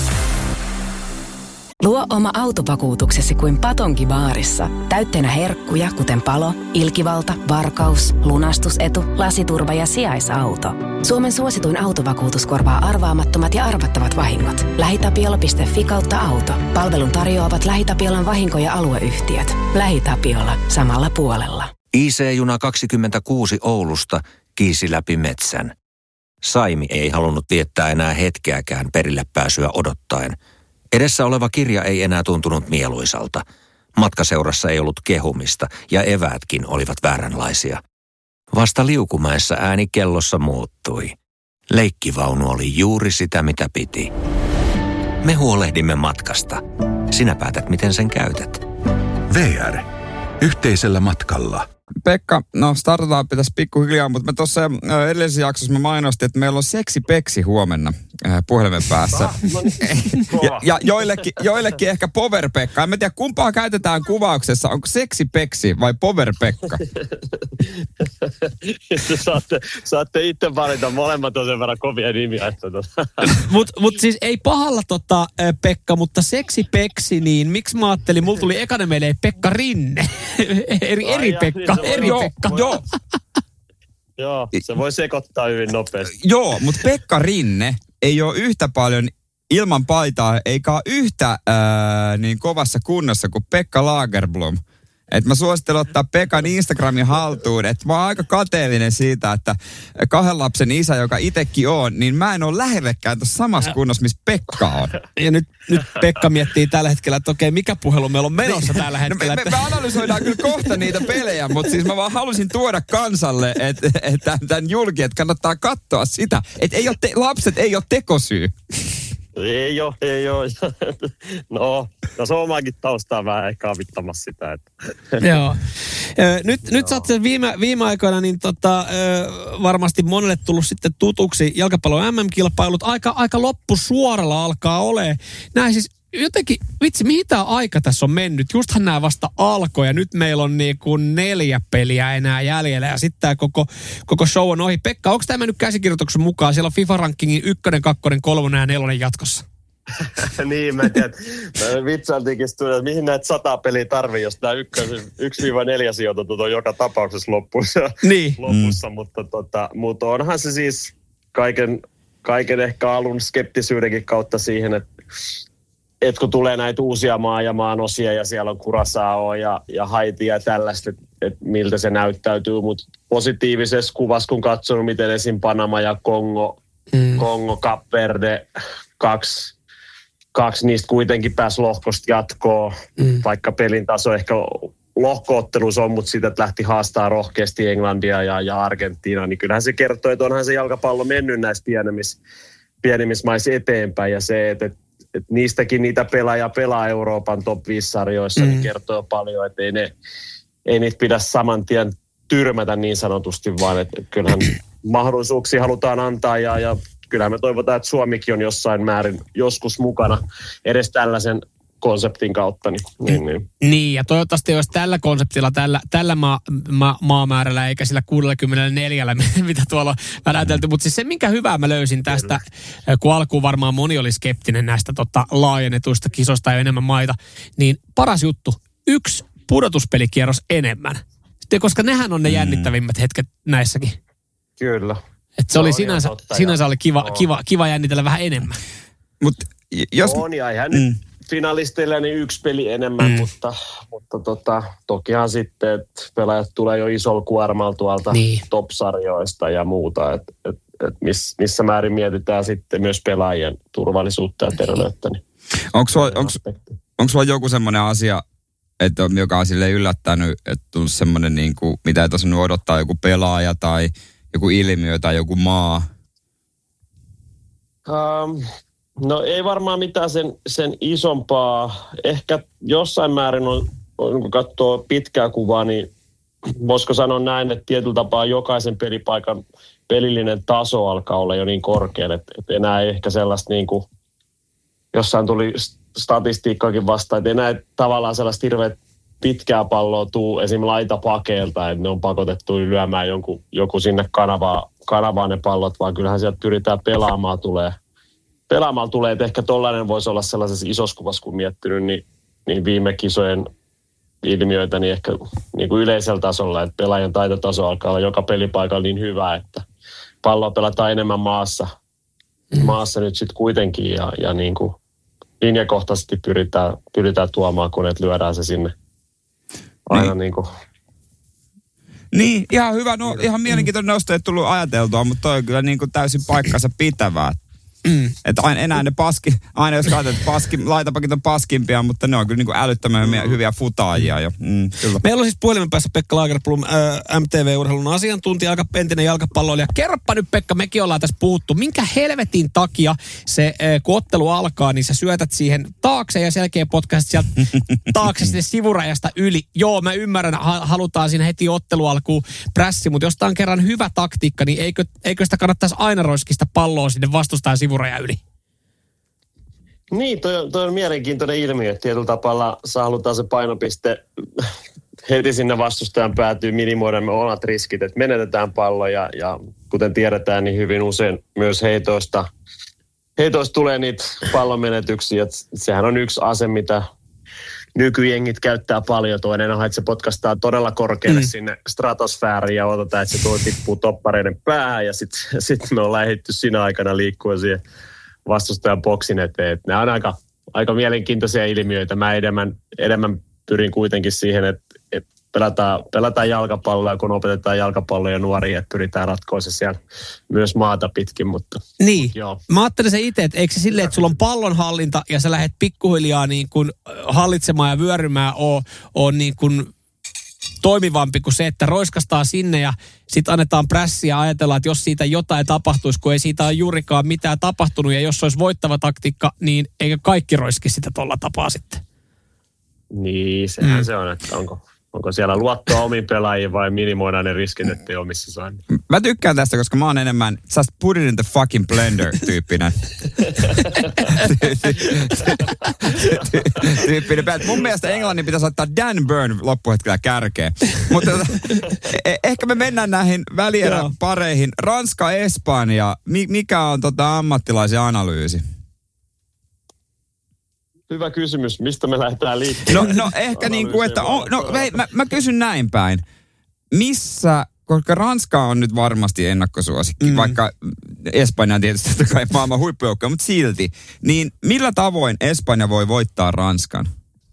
F: Luo oma autovakuutuksesi kuin Patonki-baarissa. Täytteenä herkkuja, kuten palo, ilkivalta, varkaus, lunastusetu, lasiturva ja sijaisauto. Suomen suosituin autovakuutus korvaa arvaamattomat ja arvattavat vahingot. LähiTapiola.fi/auto. Palvelun tarjoavat LähiTapiolan vahinko- ja alueyhtiöt. LähiTapiola. Samalla puolella.
G: IC-juna 26 Oulusta kiisi läpi metsän. Saimi ei halunnut viettää enää hetkeäkään perille pääsyä odottaen. Edessä oleva kirja ei enää tuntunut mieluisalta. Matkaseurassa ei ollut kehumista ja eväätkin olivat vääränlaisia. Vasta Liukumäessä ääni kellossa muuttui. Leikkivaunu oli juuri sitä, mitä piti. Me huolehdimme matkasta. Sinä päätät, miten sen käytät.
H: VR. Yhteisellä matkalla.
D: Pekka, no startataan pitäisi pikkuhiljaa, mutta me tuossa edellisessä jaksossa mä mainostin, että meillä on seksipeksi huomenna puhelimen päässä. Ja joillekin ehkä Power-Pekka. En mä tiedä, kumpaa käytetään kuvauksessa. Onko seksipeksi vai Power-Pekka?
I: Saatte itse valita, molemmat on sen verran kovia nimiä.
B: Mut siis ei pahalla Pekka, mutta seksipeksi, niin miksi mä ajattelin, mulla tuli ekana mieleen Pekka Rinne. eri Pekka.
I: Joo, se voi sekoittaa hyvin nopeasti.
D: Joo, mutta Pekka Rinne ei ole yhtä paljon ilman paitaa, eikä yhtä niin kovassa kunnossa kuin Pekka Lagerblom. Että mä suosittelen ottaa Pekan Instagramin haltuun, että mä oon aika kateellinen siitä, että 2 lapsen isä, joka itsekin on, niin mä en ole lähellekään tuossa samassa kunnossa, missä Pekka on.
B: Ja nyt Pekka miettii tällä hetkellä, että okei, mikä puhelu meillä on menossa tällä hetkellä.
D: Me analysoidaan kyllä kohta niitä pelejä, mutta siis mä vaan halusin tuoda kansalle, että tämän julki, että kannattaa katsoa sitä, että lapset ei ole tekosyy.
I: Ei ole. No se omaakin taustaa vähän ehkä avittamassa sitä. Että.
B: Joo. Nyt sä oot viime aikoina niin varmasti monelle tullut sitten tutuksi jalkapallon MM-kilpailut. Aika loppusuoralla alkaa olemaan. Näin siis jotenkin, vitsi, mihin tämä aika tässä on mennyt? Justhan nämä vasta alkoi ja nyt meillä on niin kuin 4 peliä enää jäljellä ja sitten tämä koko show on ohi. Pekka, onko tämä mennyt käsikirjoituksen mukaan? Siellä on FIFA-rankingin 1, 2, 3 ja 4 jatkossa.
I: Niin, mä tiedän. Vitsailtiinkin studio, että mihin näitä 100 peliä tarvii, jos tämä 1-4 sijoitetut on joka tapauksessa lopussa.
B: Niin.
I: Mutta onhan se siis kaiken ehkä alun skeptisyydenkin kautta siihen, että kun tulee näitä uusia maan osia ja siellä on Curaçao ja Haiti ja tällaista, että miltä se näyttäytyy. Mutta positiivisessa kuvassa, kun katsonut, miten esim. Panama ja Kongo, Cap Verde, kaksi niistä kuitenkin pääsi lohkosta jatkoon, vaikka pelin taso ehkä lohko-ottelussa on, mutta siitä, että lähti haastaa rohkeasti Englandia ja Argentiinaa, niin kyllähän se kertoo, että onhan se jalkapallo mennyt näissä pienemmissä maissa eteenpäin ja se, että niistäkin niitä pelaa Euroopan top 5-sarjoissa, niin kertoo paljon, että ei niitä pidä saman tien tyrmätä niin sanotusti, vaan että kyllähän mahdollisuuksia halutaan antaa ja kyllähän me toivotaan, että Suomikin on jossain määrin joskus mukana edes tällaisen konseptin kautta.
B: Niin, ja toivottavasti jos tällä konseptilla, tällä maamäärällä eikä sillä 64, mitä tuolla on värätelty. Mutta siis se, minkä hyvää mä löysin tästä, kun alkuun varmaan moni oli skeptinen näistä laajennetuista kisosta ja enemmän maita, niin paras juttu, 1 pudotuspelikierros enemmän. Sitten, koska nehän on ne jännittävimmät hetket näissäkin.
I: Kyllä.
B: Että se oli sinänsä oli kiva jännitellä vähän enemmän.
D: Mutta jos...
I: On ja ihan nyt finalisteilla niin 1 peli enemmän, mutta tokihan sitten, että pelaajat tulee jo isolla kuormalla tuolta top-sarjoista ja muuta, että missä määrin mietitään sitten myös pelaajien turvallisuutta ja terveyttä. Niin.
D: Onko sulla joku semmoinen asia, että joka on silleen yllättänyt, että tullut semmoinen, niin kuin, mitä ei tosiaan odottaa, joku pelaaja tai joku ilmiö tai joku maa?
I: No ei varmaan mitään sen isompaa. Ehkä jossain määrin on kun katsoo pitkää kuvaa, niin voisiko sanoa näin, että tietyllä tapaa jokaisen pelipaikan pelillinen taso alkaa olla jo niin korkealla, että enää ei ehkä sellaista niin kuin, jossain tuli statistiikkaakin vastaan, että enää tavallaan sellaista hirveä pitkää palloa tuu esim. Laitapakeelta, että ne on pakotettu lyömään joku sinne kanavaan ne pallot, vaan kyllähän sieltä pyritään pelaamaan tulee, että ehkä tollainen voisi olla sellaisessa isossa kuvassa, kun miettinyt, niin viime kisojen ilmiöitä, niin ehkä niin kuin yleisellä tasolla, että pelaajan taitotaso alkaa olla joka pelipaikalla niin hyvä, että palloa pelataan enemmän maassa nyt sitten kuitenkin ja niin kuin linjakohtaisesti pyritään tuomaan, kun et lyödään se sinne aina niin kuin.
D: Niin, ihan hyvä, no ihan mielenkiintoinen nosto, ei tullut ajateltua, mutta toi on kyllä niin kuin täysin paikkansa pitävää. Että enää ne aina jos katsotaan, että laitapakit on paskimpia, mutta ne on kyllä niin kuin älyttömän hyviä futaajia jo. Kyllä.
B: Meillä on siis puhelimen päässä Pekka Lagerblom, MTV-urheilun asiantuntija, entinen jalkapalloilija. Kerropa nyt, Pekka, mekin ollaan tässä puhuttu. Minkä helvetin takia se, kun ottelu alkaa, niin sä syötät siihen taakse ja selkeä potkaisit sieltä taakse sinne sivurajasta yli. Joo, mä ymmärrän, halutaan siinä heti ottelu alkuun prässi, mutta jos tää on kerran hyvä taktiikka, niin eikö sitä kannattaisi aina roiskista palloa sinne vastustajan sivurajan yli?
I: Niin, toi on mielenkiintoinen ilmiö, että tietyllä tapalla halutaan se painopiste heti sinne vastustajan päätyy, minimoida me omat riskit, että menetetään pallo ja kuten tiedetään, niin hyvin usein myös heitoista tulee niitä pallonmenetyksiä. Sehän on yksi ase, mitä nykyjengit käyttää paljon. Toinen on, että se potkastaa todella korkealle sinne stratosfääriin ja odotetaan, että se tippuu toppareiden päähän ja sitten me ollaan ehditty siinä aikana liikkua siihen vastustajan boksin eteen. Nämä on aika mielenkiintoisia ilmiöitä. Mä enemmän pyrin kuitenkin siihen, että pelataan jalkapalloa, kun opetetaan jalkapalloja nuoria, että pyritään ratkoa se siellä myös maata pitkin. Mutta joo.
B: Mä ajattelin se itse, että eikö se silleen, että sulla on pallonhallinta ja sä lähdet pikkuhiljaa niin kuin hallitsemaan ja vyörymään on niin kuin toimivampi kuin se, että roiskastaa sinne ja sitten annetaan prässiä ja ajatellaan, että jos siitä jotain tapahtuisi, kun ei siitä ole juurikaan mitään tapahtunut ja jos olisi voittava taktiikka, niin eikö kaikki roiski sitä tuolla tapaa sitten?
I: Niin, sehän se on, että onko siellä luottoa omiin pelaajiin vai minimoidaan ne riskit, ettei omissa saa.
D: Mä tykkään tästä, koska mä oon enemmän just put it in the fucking blender-tyyppinen. Mun mielestä Englannin pitäisi ottaa Dan Burn loppuhetkellä kärkeen. Mutta ehkä me mennään näihin välieräpareihin. Ranska-Espanja. Mikä on ammattilaisen analyysi?
I: Hyvä kysymys. Mistä me lähdetään liikkeelle?
D: No ehkä niin kuin, että mä kysyn näin päin. Missä, koska Ranska on nyt varmasti ennakkosuosikki, vaikka Espanja on tietysti totta kai maailman huippujoukkoja, mutta silti. Niin millä tavoin Espanja voi voittaa Ranskan?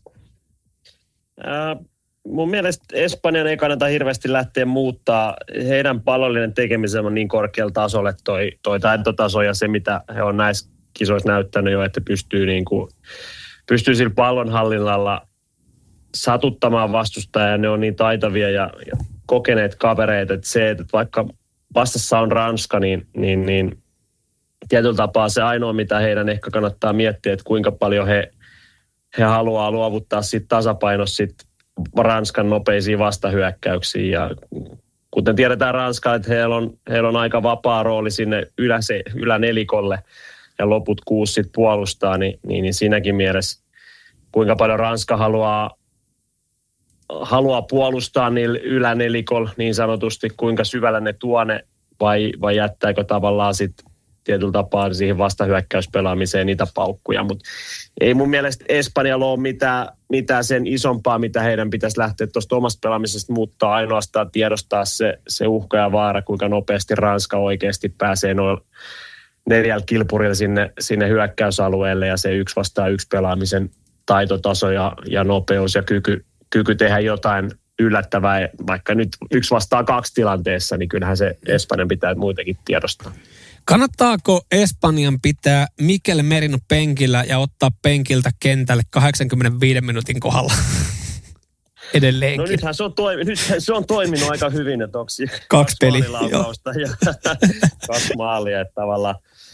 I: Mun mielestä Espanjan ei kannata hirveästi lähteä muuttaa. Heidän pallollinen tekemisen on niin korkealla tasolla, että toi taitotaso ja se, mitä he on näissä kisoissa näyttänyt jo, että pystyy sillä pallonhallinnalla satuttamaan vastustajaa. Ne on niin taitavia ja kokeneet kavereita, että se, että vaikka vastassa on Ranska, niin tietyllä tapaa se ainoa, mitä heidän ehkä kannattaa miettiä, että kuinka paljon he haluaa luovuttaa siitä tasapainossa sit Ranskan nopeisiin vastahyökkäyksiin. Ja kuten tiedetään Ranska, että heillä on aika vapaa rooli sinne ylänelikolle ja loput 6 sit puolustaa, niin siinäkin mielessä kuinka paljon Ranska haluaa puolustaa niillä ylänelikolla niin sanotusti, kuinka syvällä ne tuo ne vai jättääkö tavallaan sitten tietyllä tapaa siihen vastahyökkäyspelaamiseen niitä paukkuja. Mutta ei mun mielestä Espanjalla ole mitään sen isompaa, mitä heidän pitäisi lähteä tuosta omasta pelaamisesta muuttaa, ainoastaan tiedostaa se uhka ja vaara, kuinka nopeasti Ranska oikeasti pääsee noin 4 kilpurilla sinne hyökkäysalueelle ja se 1 vastaan 1 pelaamisen taitotaso ja nopeus ja kyky tehdä jotain yllättävää, vaikka nyt 1 vastaan 2 tilanteessa, niin kyllähän se Espanjan pitää muitakin tiedostaa.
B: Kannattaako Espanjan pitää Mikel Merino penkillä ja ottaa penkiltä kentälle 85 minuutin kohdalla? Edelleenkin.
I: No nythän se on toiminut aika hyvin, että onko
B: 2 peliä
I: ja 2 maalia, että tavallaan.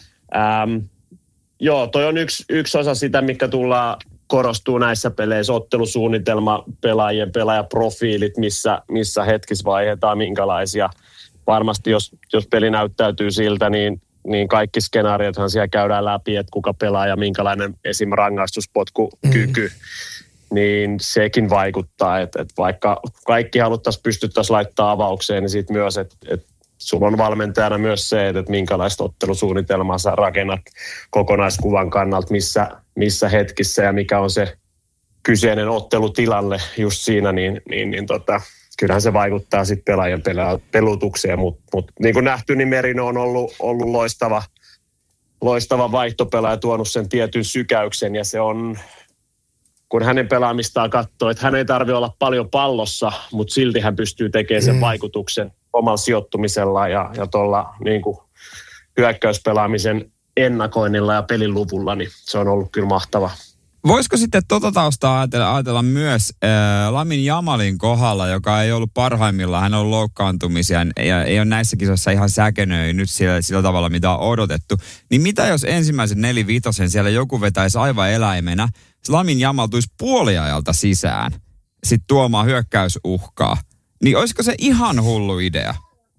I: Joo, toi on yksi osa sitä, mikä tullaan korostuu näissä peleissä, ottelusuunnitelma, pelaajaprofiilit, missä hetkis vaihdetaan, minkälaisia. Varmasti jos peli näyttäytyy siltä, niin kaikki skenaariothan siellä käydään läpi, että kuka pelaa ja minkälainen esim. Rangaistuspotkukyky, niin sekin vaikuttaa, että vaikka kaikki pystyttäisiin laittaa avaukseen, niin sitten myös, että sulla on valmentajana myös se, että minkälaista ottelusuunnitelmaa sä rakennat kokonaiskuvan kannalta, missä hetkissä ja mikä on se kyseinen ottelutilanne just siinä, niin kyllähän se vaikuttaa sitten pelaajan pelutukseen, mutta niin kuin nähty, niin Merino on ollut loistava vaihtopelaaja, tuonut sen tietyn sykäyksen ja se on, kun hänen pelaamistaan katsoo, että hän ei tarvitse olla paljon pallossa, mutta silti hän pystyy tekemään sen vaikutuksen omalla sijoittumisella ja tuolla niin kuin hyökkäyspelaamisen ennakoinnilla ja pelin luvulla, niin se on ollut kyllä mahtava.
D: Voisiko sitten taustaa ajatella myös Lamine Yamalin kohdalla, joka ei ollut parhaimmillaan, hän on loukkaantumisia ja ei ole näissä kisoissa ihan säkenöinyt sillä tavalla, mitä on odotettu. Niin mitä jos ensimmäisen 4-5 siellä joku vetäisi aivan eläimenä, Lamine Yamal tulisi puoliajalta sisään, sitten tuomaan hyökkäysuhkaa, niin olisiko se ihan hullu idea?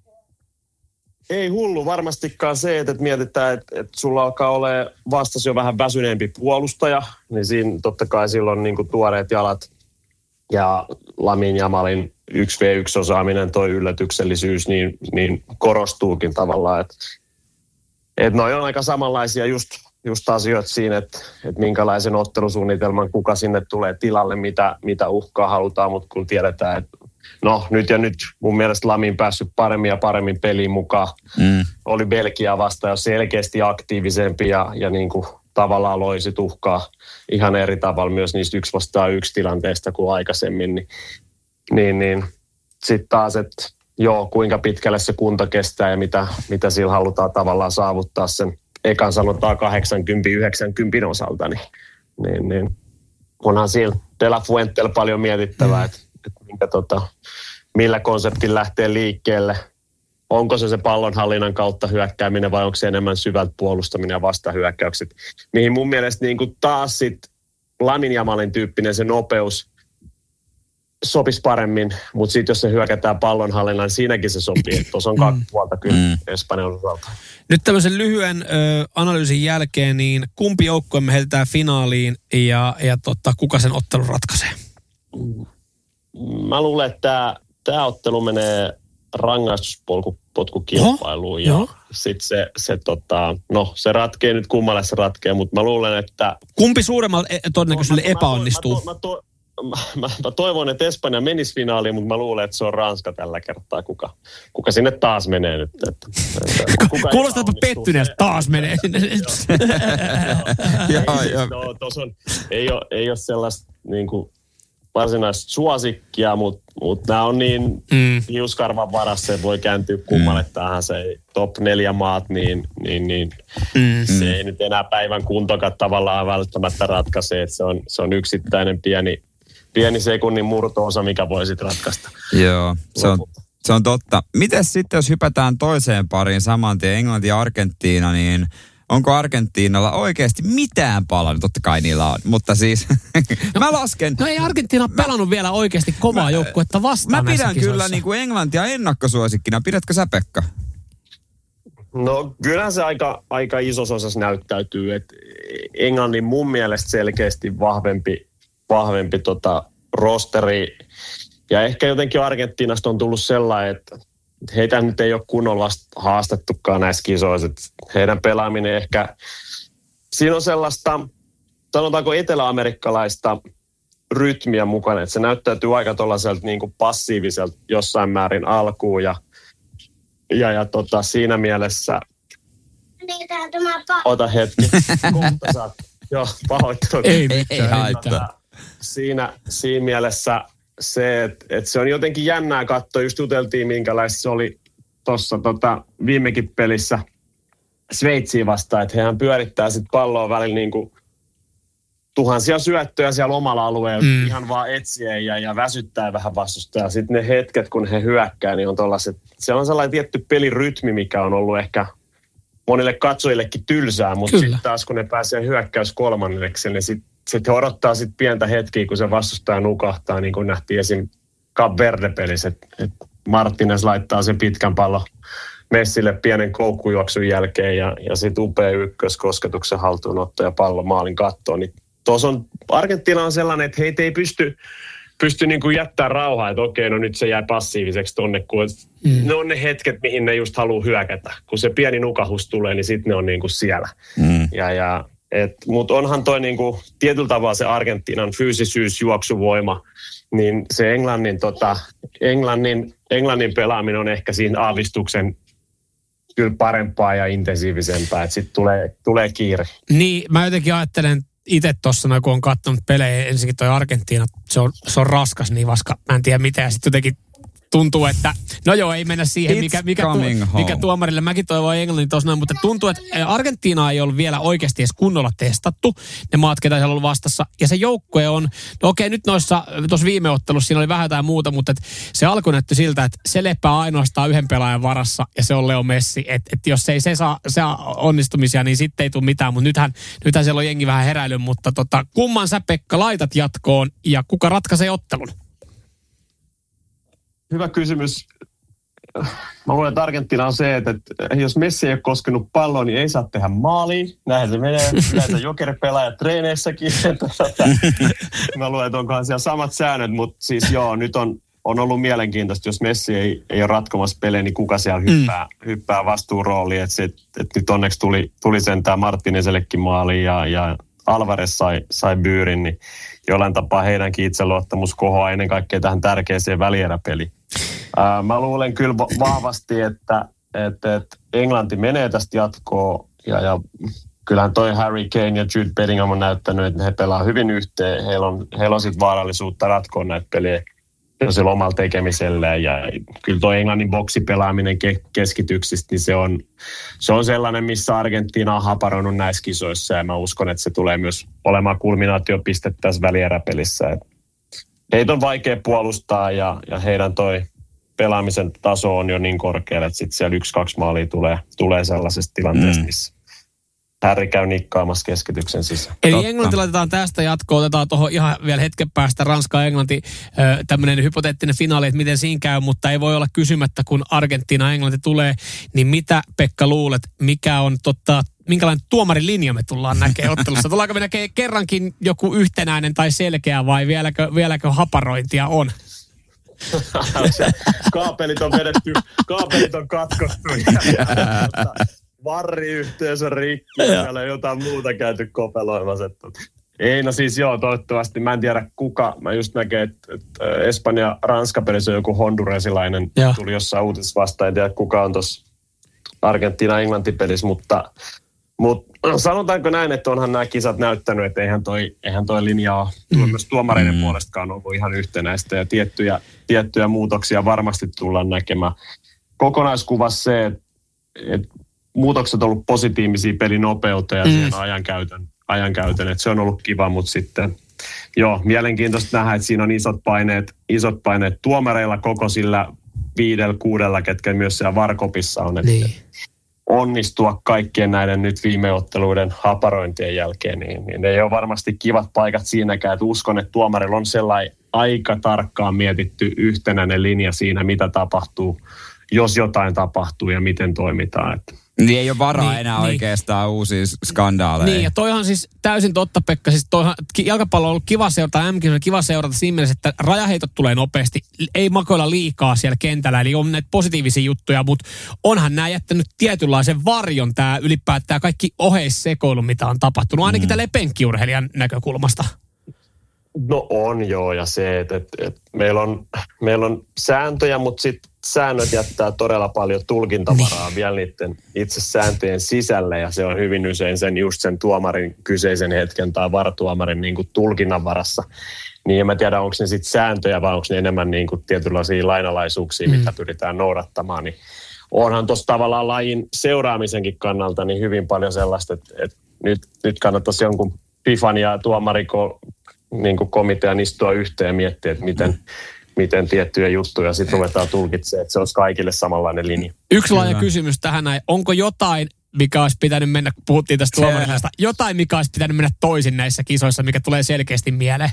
I: Ei hullu varmastikaan se, että mietitään, että sulla alkaa olemaan vastasi jo vähän väsyneempi puolustaja, niin siinä totta kai silloin niin kuin tuoreet jalat ja Lamine Yamalin 1v1-osaaminen, toi yllätyksellisyys, niin korostuukin tavallaan, että noi on aika samanlaisia just asioita siinä, että minkälaisen ottelusuunnitelman, kuka sinne tulee tilalle, mitä uhkaa halutaan, mutta kun tiedetään, että nyt mun mielestä Lamin päässyt paremmin ja paremmin peliin mukaan. Oli Belgia vastaan jo selkeästi aktiivisempi ja niin kuin tavallaan loi sit uhkaa ihan eri tavalla myös niistä 1 vastaan 1 tilanteista kuin aikaisemmin. Niin sitten taas, että kuinka pitkälle se kunto kestää ja mitä sillä halutaan tavallaan saavuttaa sen ekan sanotaan 80-90 osalta, niin onhan sillä De La Fuentella paljon mietittävää, että millä konseptin lähtee liikkeelle. Onko se pallonhallinnan kautta hyökkääminen vai onko se enemmän syvältä puolustaminen ja vastahyökkäykset. Mihin mun mielestä niin kuin taas sit Lamine Yamalin tyyppinen se nopeus sopisi paremmin, mutta sitten jos se hyökätään pallonhallinnan, niin siinäkin se sopii. Tuossa on 2 puolta kyllä Espanjan osalta.
B: Nyt tämmöisen lyhyen analyysin jälkeen, niin kumpi joukkueemme heitetään finaaliin ja kuka sen ottelun ratkaisee?
I: Mä luulen, että tämä ottelu menee rangaistuspotkukilpailuun ja sitten se ratkee nyt kummalle se ratkee, mutta mä luulen, että...
B: Kumpi suuremmalla todennäköisesti epäonnistuu?
I: Mä toivon, että Espanja menisi finaaliin, mutta mä luulen, että se on Ranska tällä kertaa, kuka sinne taas menee nyt.
B: Kuulostaapa pettyneeltä, taas menee sinne.
I: Ei ole sellaista niin kuin varsinaista suosikkia, mutta nämä on niin hiuskarvan varassa, että voi kääntyä kummalle tähän se top 4 maat, niin se ei nyt enää päivän kuntokaan tavallaan välttämättä ratkaise, että se on yksittäinen pieni sekunnin murto-osa, mikä voi sitten ratkaista.
D: Joo, se on totta. Mites sitten, jos hypätään toiseen pariin saman tien, Englanti ja Argentiina, niin onko Argentiinalla oikeasti mitään palannut? Totta kai niillä on, mutta siis mä lasken...
B: No ei Argentiina pelannut vielä oikeasti kovaa joukkuetta vastaan.
D: Mä pidän kyllä niin kuin Englantia ennakkosuosikkina. Pidätkö sä, Pekka?
I: No kyllähän se aika isossa osassa näyttäytyy, että Englannin mun mielestä selkeästi vahvempi rosteri. Ja ehkä jotenkin Argentiinasta on tullut sellainen, että heitä nyt ei ole kunnolla haastettukaan näissä kisoissa. Heidän pelaaminen ehkä, siinä on sellaista, sanotaanko eteläamerikkalaista rytmiä mukana, että se näyttäytyy aika tuollaiselta niin kuin passiiviselta jossain määrin alkuun ja siinä mielessä, ota hetki, kohta saat, pahoittelut.
B: Ei haittaa.
I: Siinä mielessä se, että se on jotenkin jännää katsoa, just juteltiin minkälaista se oli tuossa viimekin pelissä Sveitsiä vastaan, että hehän pyörittää sitten palloa välillä niin kuin tuhansia syöttöjä siellä omalla alueella, ihan vaan etsiä ja väsyttää vähän vastustajaa. Sitten ne hetket, kun he hyökkää, niin on tollaiset, se on sellainen tietty pelirytmi, mikä on ollut ehkä monille katsojillekin tylsää, mutta sitten taas kun ne pääsee hyökkäys kolmanneksi, niin sitten odottaa pientä hetkiä, kun se vastustaja nukahtaa, niin kuin nähtiin esim. Cap Verde-pelissä, että Martinez laittaa sen pitkän pallon Messille pienen koukkujuoksun jälkeen ja sitten upea ykköskosketuksen haltuunotto ja pallon maalin kattoon. Niin tuossa on, Argentiina on sellainen, että heitä ei pysty niin kuin jättää rauhaa, että okei, no nyt se jää passiiviseksi tonne, kun ne on ne hetket, mihin ne just haluaa hyökätä. Kun se pieni nukahus tulee, niin sitten ne on niin kuin siellä. Mutta onhan toi niin kuin tietyllä tavalla se Argentiinan fyysisyys, juoksuvoima, niin se Englannin pelaaminen on ehkä siinä aavistuksen kyllä parempaa ja intensiivisempää, että sitten tulee kiire.
B: Niin, mä jotenkin ajattelen itse tuossa, kun on katsonut pelejä, ensinnäkin toi Argentiina, se on raskas niin vaska, mä en tiedä mitä, ja sitten jotenkin tuntuu, että no joo, ei mennä siihen, mikä tuomarille. Mäkin toivon Englannin tuossa noin, mutta tuntuu, että Argentiina ei ollut vielä oikeasti edes kunnolla testattu, ne maat, ketä siellä on ollut vastassa. Ja se joukkue on, no okei, nyt tuossa viime ottelussa siinä oli vähän jotain muuta, mutta se alkoi näyttää siltä, että se lepää ainoastaan yhden pelaajan varassa ja se on Leo Messi. Että jos ei se saa onnistumisia, niin sitten ei tule mitään, mutta nythän siellä on jengi vähän heräily, mutta kumman sä, Pekka, laitat jatkoon ja kuka ratkaisee ottelun?
I: Hyvä kysymys. Mä luulen, että Argentiina on se, että jos Messi ei ole koskenut palloon, niin ei saa tehdä maalia. Näinhän se menee. Näitä jokeripelaajat treeneissäkin. Mä luulen, että onkohan siellä samat säännöt, mutta siis joo, nyt on ollut mielenkiintoista, jos Messi ei ole ratkomassa pelejä, niin kuka siellä hyppää vastuurooliin. Että nyt onneksi tuli sentään Martinezillekin maaliin ja Alvarez sai byyrin, niin jollain tapaa heidänkin itseluottamus kohoaa ennen kaikkea tähän tärkeäseen välieräpeliin. Mä luulen kyllä vahvasti, että Englanti menee tästä jatkoon ja kyllähän toi Harry Kane ja Jude Bellingham on näyttänyt, että he pelaa hyvin yhteen. Heillä on sitten vaarallisuutta ratkoa näitä pelejä jo sillä omalla tekemisellä. Ja kyllä toi Englannin boksipelaaminen keskityksistä, niin se on sellainen, missä Argentiina on haparoinut näissä kisoissa. Ja mä uskon, että se tulee myös olemaan kulminaatiopiste tässä välieräpelissä. Et heitä on vaikea puolustaa ja heidän toi pelaamisen taso on jo niin korkealla, että sitten siellä 1-2 maalia tulee sellaisesta tilanteesta, missä Harry käy nikkaamassa keskityksen sisään.
B: Eli Englanti laitetaan tästä jatkoon, otetaan tuohon ihan vielä hetken päästä Ranska-Englanti, tämmöinen hypoteettinen finaali, että miten siinä käy, mutta ei voi olla kysymättä, kun Argentiina-Englanti tulee, niin mitä, Pekka, luulet, minkälainen tuomarilinja me tullaan näkemään ottelussa? Tullaanko me näkemään kerrankin joku yhtenäinen tai selkeä vai vieläkö haparointia on?
I: Kaapelit on katkottu varriyhteys on rikki ja siellä on jotain muuta käyty kopeloimassa. Ei, no siis joo, toivottavasti. Mä en tiedä kuka. Mä just näkee, että Espanja-Ranska-pelissä on joku honduresilainen. Tuli jossain uutisessa vastaan. En tiedä kuka on tuossa Argentiina-Englanti-pelissä, mutta sanotaanko näin, että onhan nämä kisat näyttänyt, että eihän toi linja ole myös tuomareiden puolestakaan ollut ihan yhtenäistä ja tiettyjä muutoksia varmasti tullaan näkemään. Kokonaiskuvassa se, että muutokset on ollut positiivisia pelinopeuteen ja siihen ajankäytön, että se on ollut kiva, mutta sitten joo, mielenkiintoista nähdä, että siinä on isot paineet tuomareilla koko sillä 5-6, ketkä myös siellä VAR-kopissa on, että onnistua kaikkien näiden nyt viime otteluiden haparointien jälkeen, niin ei ole varmasti kivat paikat siinäkään, että uskon, että tuomarilla on sellainen aika tarkkaan mietitty yhtenäinen linja siinä, mitä tapahtuu, jos jotain tapahtuu ja miten toimitaan, että
D: niin ei ole varaa enää oikeastaan uusia skandaaleja.
B: Niin, ja toihan siis täysin totta, Pekka. Siis jalkapallo on ollut kiva seurata, M-kisoissa on kiva seurata siinä mielessä, että rajaheitot tulee nopeasti. Ei makoilla liikaa siellä kentällä, eli on näitä positiivisia juttuja, mutta onhan nämä jättänyt tietynlaisen varjon tämä ylipäätään kaikki oheissekoilu, mitä on tapahtunut, ainakin tälleen penkkiurheilijan näkökulmasta.
I: No on joo, ja se, että meillä on sääntöjä, mutta sitten säännöt jättää todella paljon tulkintavaraa vielä niiden itse sääntöjen sisälle, ja se on hyvin usein sen tuomarin kyseisen hetken tai VAR-tuomarin niin kuin tulkinnan varassa. Niin en mä tiedä, onko ne sitten sääntöjä vai onko ne enemmän niin kuin tietynlaisia lainalaisuuksia, mitä pyritään noudattamaan. Niin onhan tuossa tavallaan lajin seuraamisenkin kannalta niin hyvin paljon sellaista, että nyt kannattaisi jonkun FIFAn ja tuomariko niin kuin komitean istua yhteen ja miettiä, että miten tiettyjä juttuja sitten ruvetaan tulkitsemaan, että se olisi kaikille samanlainen linja.
B: Yksi laaja kysymys tähän näin. Onko jotain, mikä olisi pitänyt mennä, puhuttiin tästä tuomarilasta, jotain, mikä olisi pitänyt mennä toisin näissä kisoissa, mikä tulee selkeästi mieleen?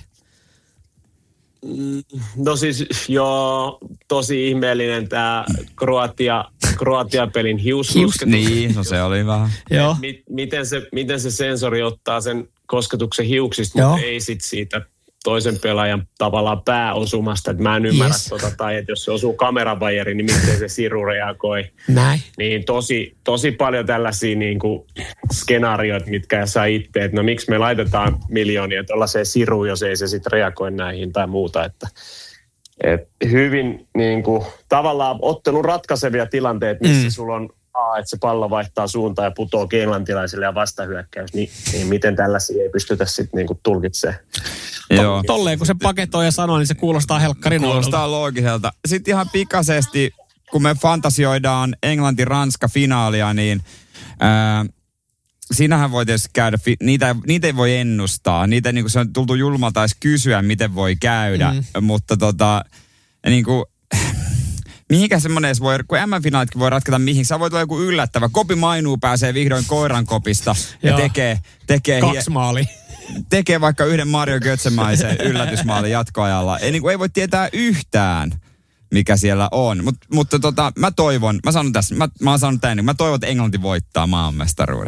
I: No siis joo, tosi ihmeellinen tämä Kroatia-pelin hiuskosketus.
D: Niin, no se oli vähän.
B: Joo.
I: Miten se sensori ottaa sen kosketuksen hiuksista, mutta ei sit siitä toisen pelaajan tavallaan pääosumasta. Että mä en ymmärrä tai että jos se osuu kameravajeriin, niin miten se siru reagoi.
B: Näin.
I: Niin tosi paljon tällaisia niin kuin skenaarioita, mitkä saa itse, että no miksi me laitetaan miljoonia tuollaiseen siruun, jos ei se sitten reagoi näihin tai muuta. Että hyvin niin kuin, tavallaan ottelun ratkaisevia tilanteita, missä sulla on että se pallo vaihtaa suuntaan ja putoaa englantilaiselle ja vastahyökkäys, niin miten tällaisia ei pystytä sitten niinku tulkitsemaan
D: Joo.
B: Tolleen kun se paketoi ja sanoo, niin se kuulostaa helkkarin
D: Kuulostaa loogiselta. Sitten ihan pikaisesti, kun me fantasioidaan Englanti-Ranska-finaalia, niin siinähän voi tietysti käydä, niitä ei voi ennustaa. Niitä niin kuin se on tultu julmalta edes kysyä, miten voi käydä. Mutta niin kuin, mihinkä semmoinen edes voi, kun M-finaalitkin voi ratketa mihin. Sä voi tulla joku yllättävä. Kopi Mainuu pääsee vihdoin koiran kopista ja tekee
B: 2 maalia.
D: Tekee vaikka yhden Mario Götze-maisen yllätysmaalin jatkoajalla. Ei voi tietää yhtään, mikä siellä on. Mutta mä toivon, mä sanon tässä, mä oon sanonut tämän, mä toivon, että Englanti voittaa maailmanmestaruuden.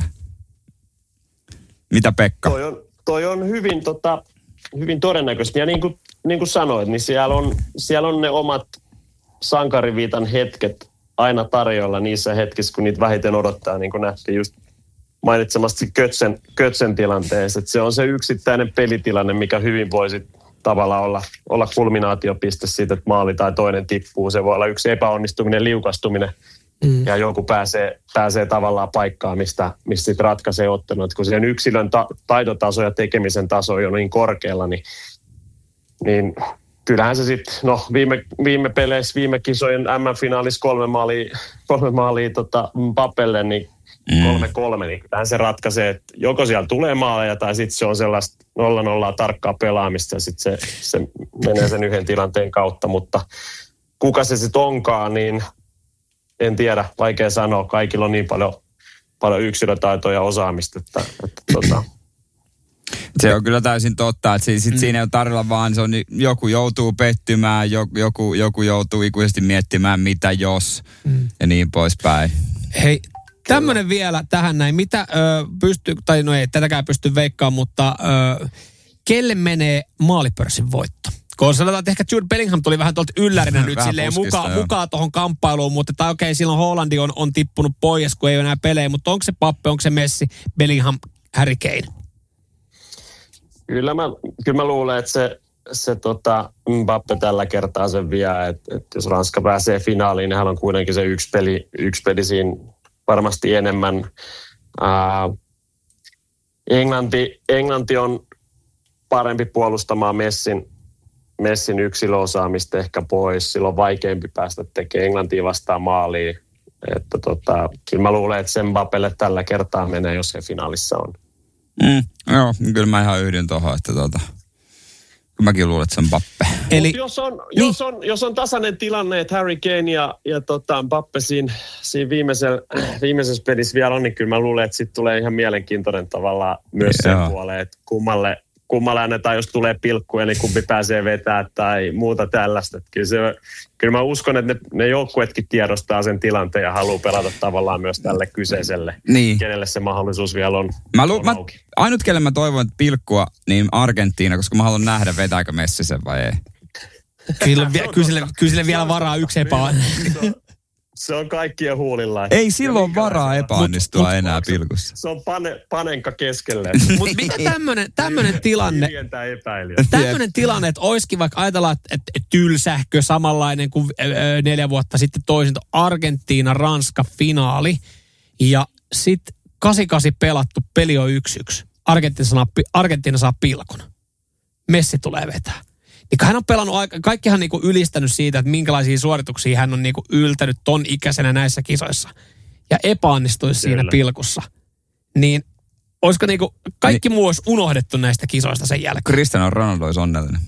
D: Mitä Pekka?
I: Toi on hyvin todennäköistä. Ja niin kuin sanoit, niin siellä on ne omat sankariviitan hetket aina tarjolla niissä hetkissä, kun niitä vähiten odottaa, niin kuin nähtiin just mainitsemasti Götzen tilanteessa. Että se on se yksittäinen pelitilanne, mikä hyvin voisi tavallaan olla kulminaatiopiste siitä, että maali tai toinen tippuu. Se voi olla yksi epäonnistuminen, liukastuminen ja joku pääsee tavallaan paikkaan, mistä sitten ratkaisee ottanut. Kun sen yksilön taitotaso ja tekemisen taso on niin korkealla, niin kyllähän se sitten, viime peleissä, viime kisojen M-finaalissa 3 maalia Mbappelle, niin 3-3, niin kyllähän se ratkaisee, että joko siellä tulee maaleja tai sitten se on sellaista 0-0 tarkkaa pelaamista ja sitten se menee sen yhden tilanteen kautta, mutta kuka se sitten onkaan, niin en tiedä, vaikea sanoa. Kaikilla on niin paljon yksilötaitoja ja osaamista, että
D: Se on kyllä täysin totta, että siinä ei ole tarjolla vaan, se on, joku joutuu pettymään, joku joutuu ikuisesti miettimään mitä jos ja niin poispäin.
B: Hei, tämmönen vielä tähän näin. Mitä pystyy, tai no ei tätäkään pysty veikkaamaan, mutta kelle menee maalipörssin voitto? Kun sanotaan, että ehkä Jude Bellingham tuli vähän tuolta yllärinä nyt silleen mukaan tuohon kamppailuun, mutta okei, silloin Hollandi on tippunut pois, kun ei ole enää pelejä, mutta onko se Pappe, onko se Messi, Bellingham, Harry Kane? Kyllä
I: mä luulen, että se Mbappe tällä kertaa sen vie, että jos Ranska pääsee finaaliin, niin hän on kuitenkin se yksi peli siinä varmasti enemmän. Englanti on parempi puolustamaan Messin yksilöosaamista ehkä pois. Silloin on vaikeampi päästä tekemään Englantia vastaan maaliin. Että kyllä mä luulen, että sen Mbappelle tällä kertaa menee, jos se finaalissa on.
D: Joo, kyllä mä ihan yhdyn tuohon, että mäkin luulen, että se on Mbappe.
B: Eli
I: jos on tasainen tilanne, että Harry Kane ja Mbappe siinä viimeisessä pelissä vielä on, niin kyllä mä luulen, että sitten tulee ihan mielenkiintoinen tavallaan myös sen puoleen, että kummalle annetaan, jos tulee pilkku, eli kumpi pääsee vetämään tai muuta tällaista. Kyllä mä uskon, että ne joukkuetkin tiedostaa sen tilanteen ja haluaa pelata tavallaan myös tälle kyseiselle, kenelle se mahdollisuus vielä on.
D: Ainut, kelle mä toivon, että pilkkua, niin Argentiina, koska mä haluan nähdä, vetääkö Messi sen vai ei.
B: Kyllä sille vielä varaa yksi
I: Se on kaikkien huulilla.
D: Ei silloin varaa epäonnistua enää pilkussa.
I: Se on panenka keskelle.
B: Mutta mikä tämmöinen tilanne, että olisikin vaikka ajatellaan, että tylsähkö samanlainen kuin 4 vuotta sitten toisin Argentiina-Ranska-finaali ja sitten 88 pelattu, peli on 1-1. Argentiina saa pilkun. Messi tulee vetää. Niin hän on pelannut, kaikkihan niinku ylistänyt siitä, että minkälaisia suorituksia hän on niinku yltänyt ton ikäisenä näissä kisoissa. Ja epäonnistuisi siinä pilkussa. Niin olisiko niinku kaikki muu olisi unohdettu näistä kisoista sen jälkeen?
D: Cristiano Ronaldo olisi onnellinen.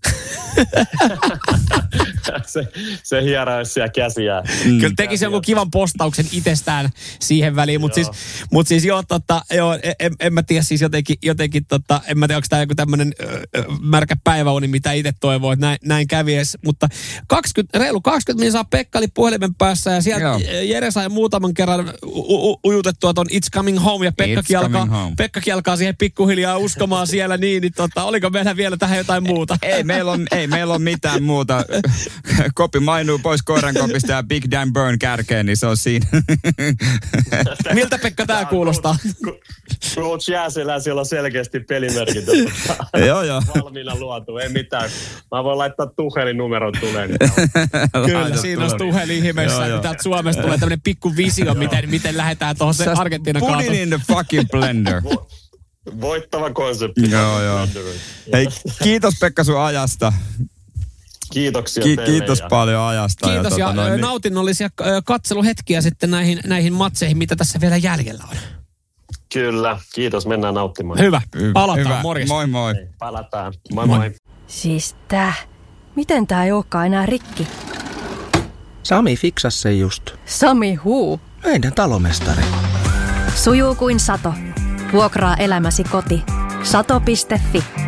I: se hieroisi siellä käsiään.
B: Kyllä tekisi jonkun kivan postauksen itsestään siihen väliin, mutta siis en mä tiedä siis jotenkin en mä tiedä, onko tämä joku tämmöinen märkä päiväuni, mitä itse toivoo, että näin kävies, mutta reilu 20 min saa Pekka oli puhelimen päässä ja sieltä Jere sai muutaman kerran ujutettua ton It's Coming Home ja Pekkakin alkaa siihen pikkuhiljaa uskomaan siellä niin oliko meillä vielä tähän jotain muuta?
D: Ei meillä on mitään muuta. Kopi Mainuu pois koirankopista ja Big Dan Burn kärkeen, niin se on siinä.
B: Miltä Pekka tää kuulostaa?
I: Coach Jääselä, siellä on selkeästi pelimerkit.
D: Joo.
I: Valmiina luotu, ei mitään. Mä voin laittaa Tuhelin numeron tuleen.
B: Kyllä, siinä on Tuhelin himessä. Täältä Suomesta tulee tämmönen pikku visio, miten lähdetään tuohon se Argentiinan kaatuun.
D: Put it in the fucking blender.
I: Voittava konsepti.
D: Joo. Hei, kiitos Pekka sun ajasta.
I: Kiitoksia teille.
D: Kiitos paljon ajasta.
B: Kiitos ja nautinnollisia katseluhetkiä sitten näihin matseihin, mitä tässä vielä jäljellä on.
I: Kyllä, kiitos. Mennään nauttimaan.
B: Hyvä. Palataan, morjes.
D: Moi.
I: Hei, palataan. Moi.
J: Siis miten tää ei olekaan enää rikki?
K: Sami fiksasi sen just.
J: Sami huu.
K: Meidän talomestari.
J: Sujuu kuin sato. Vuokraa elämäsi koti. Sato.fi.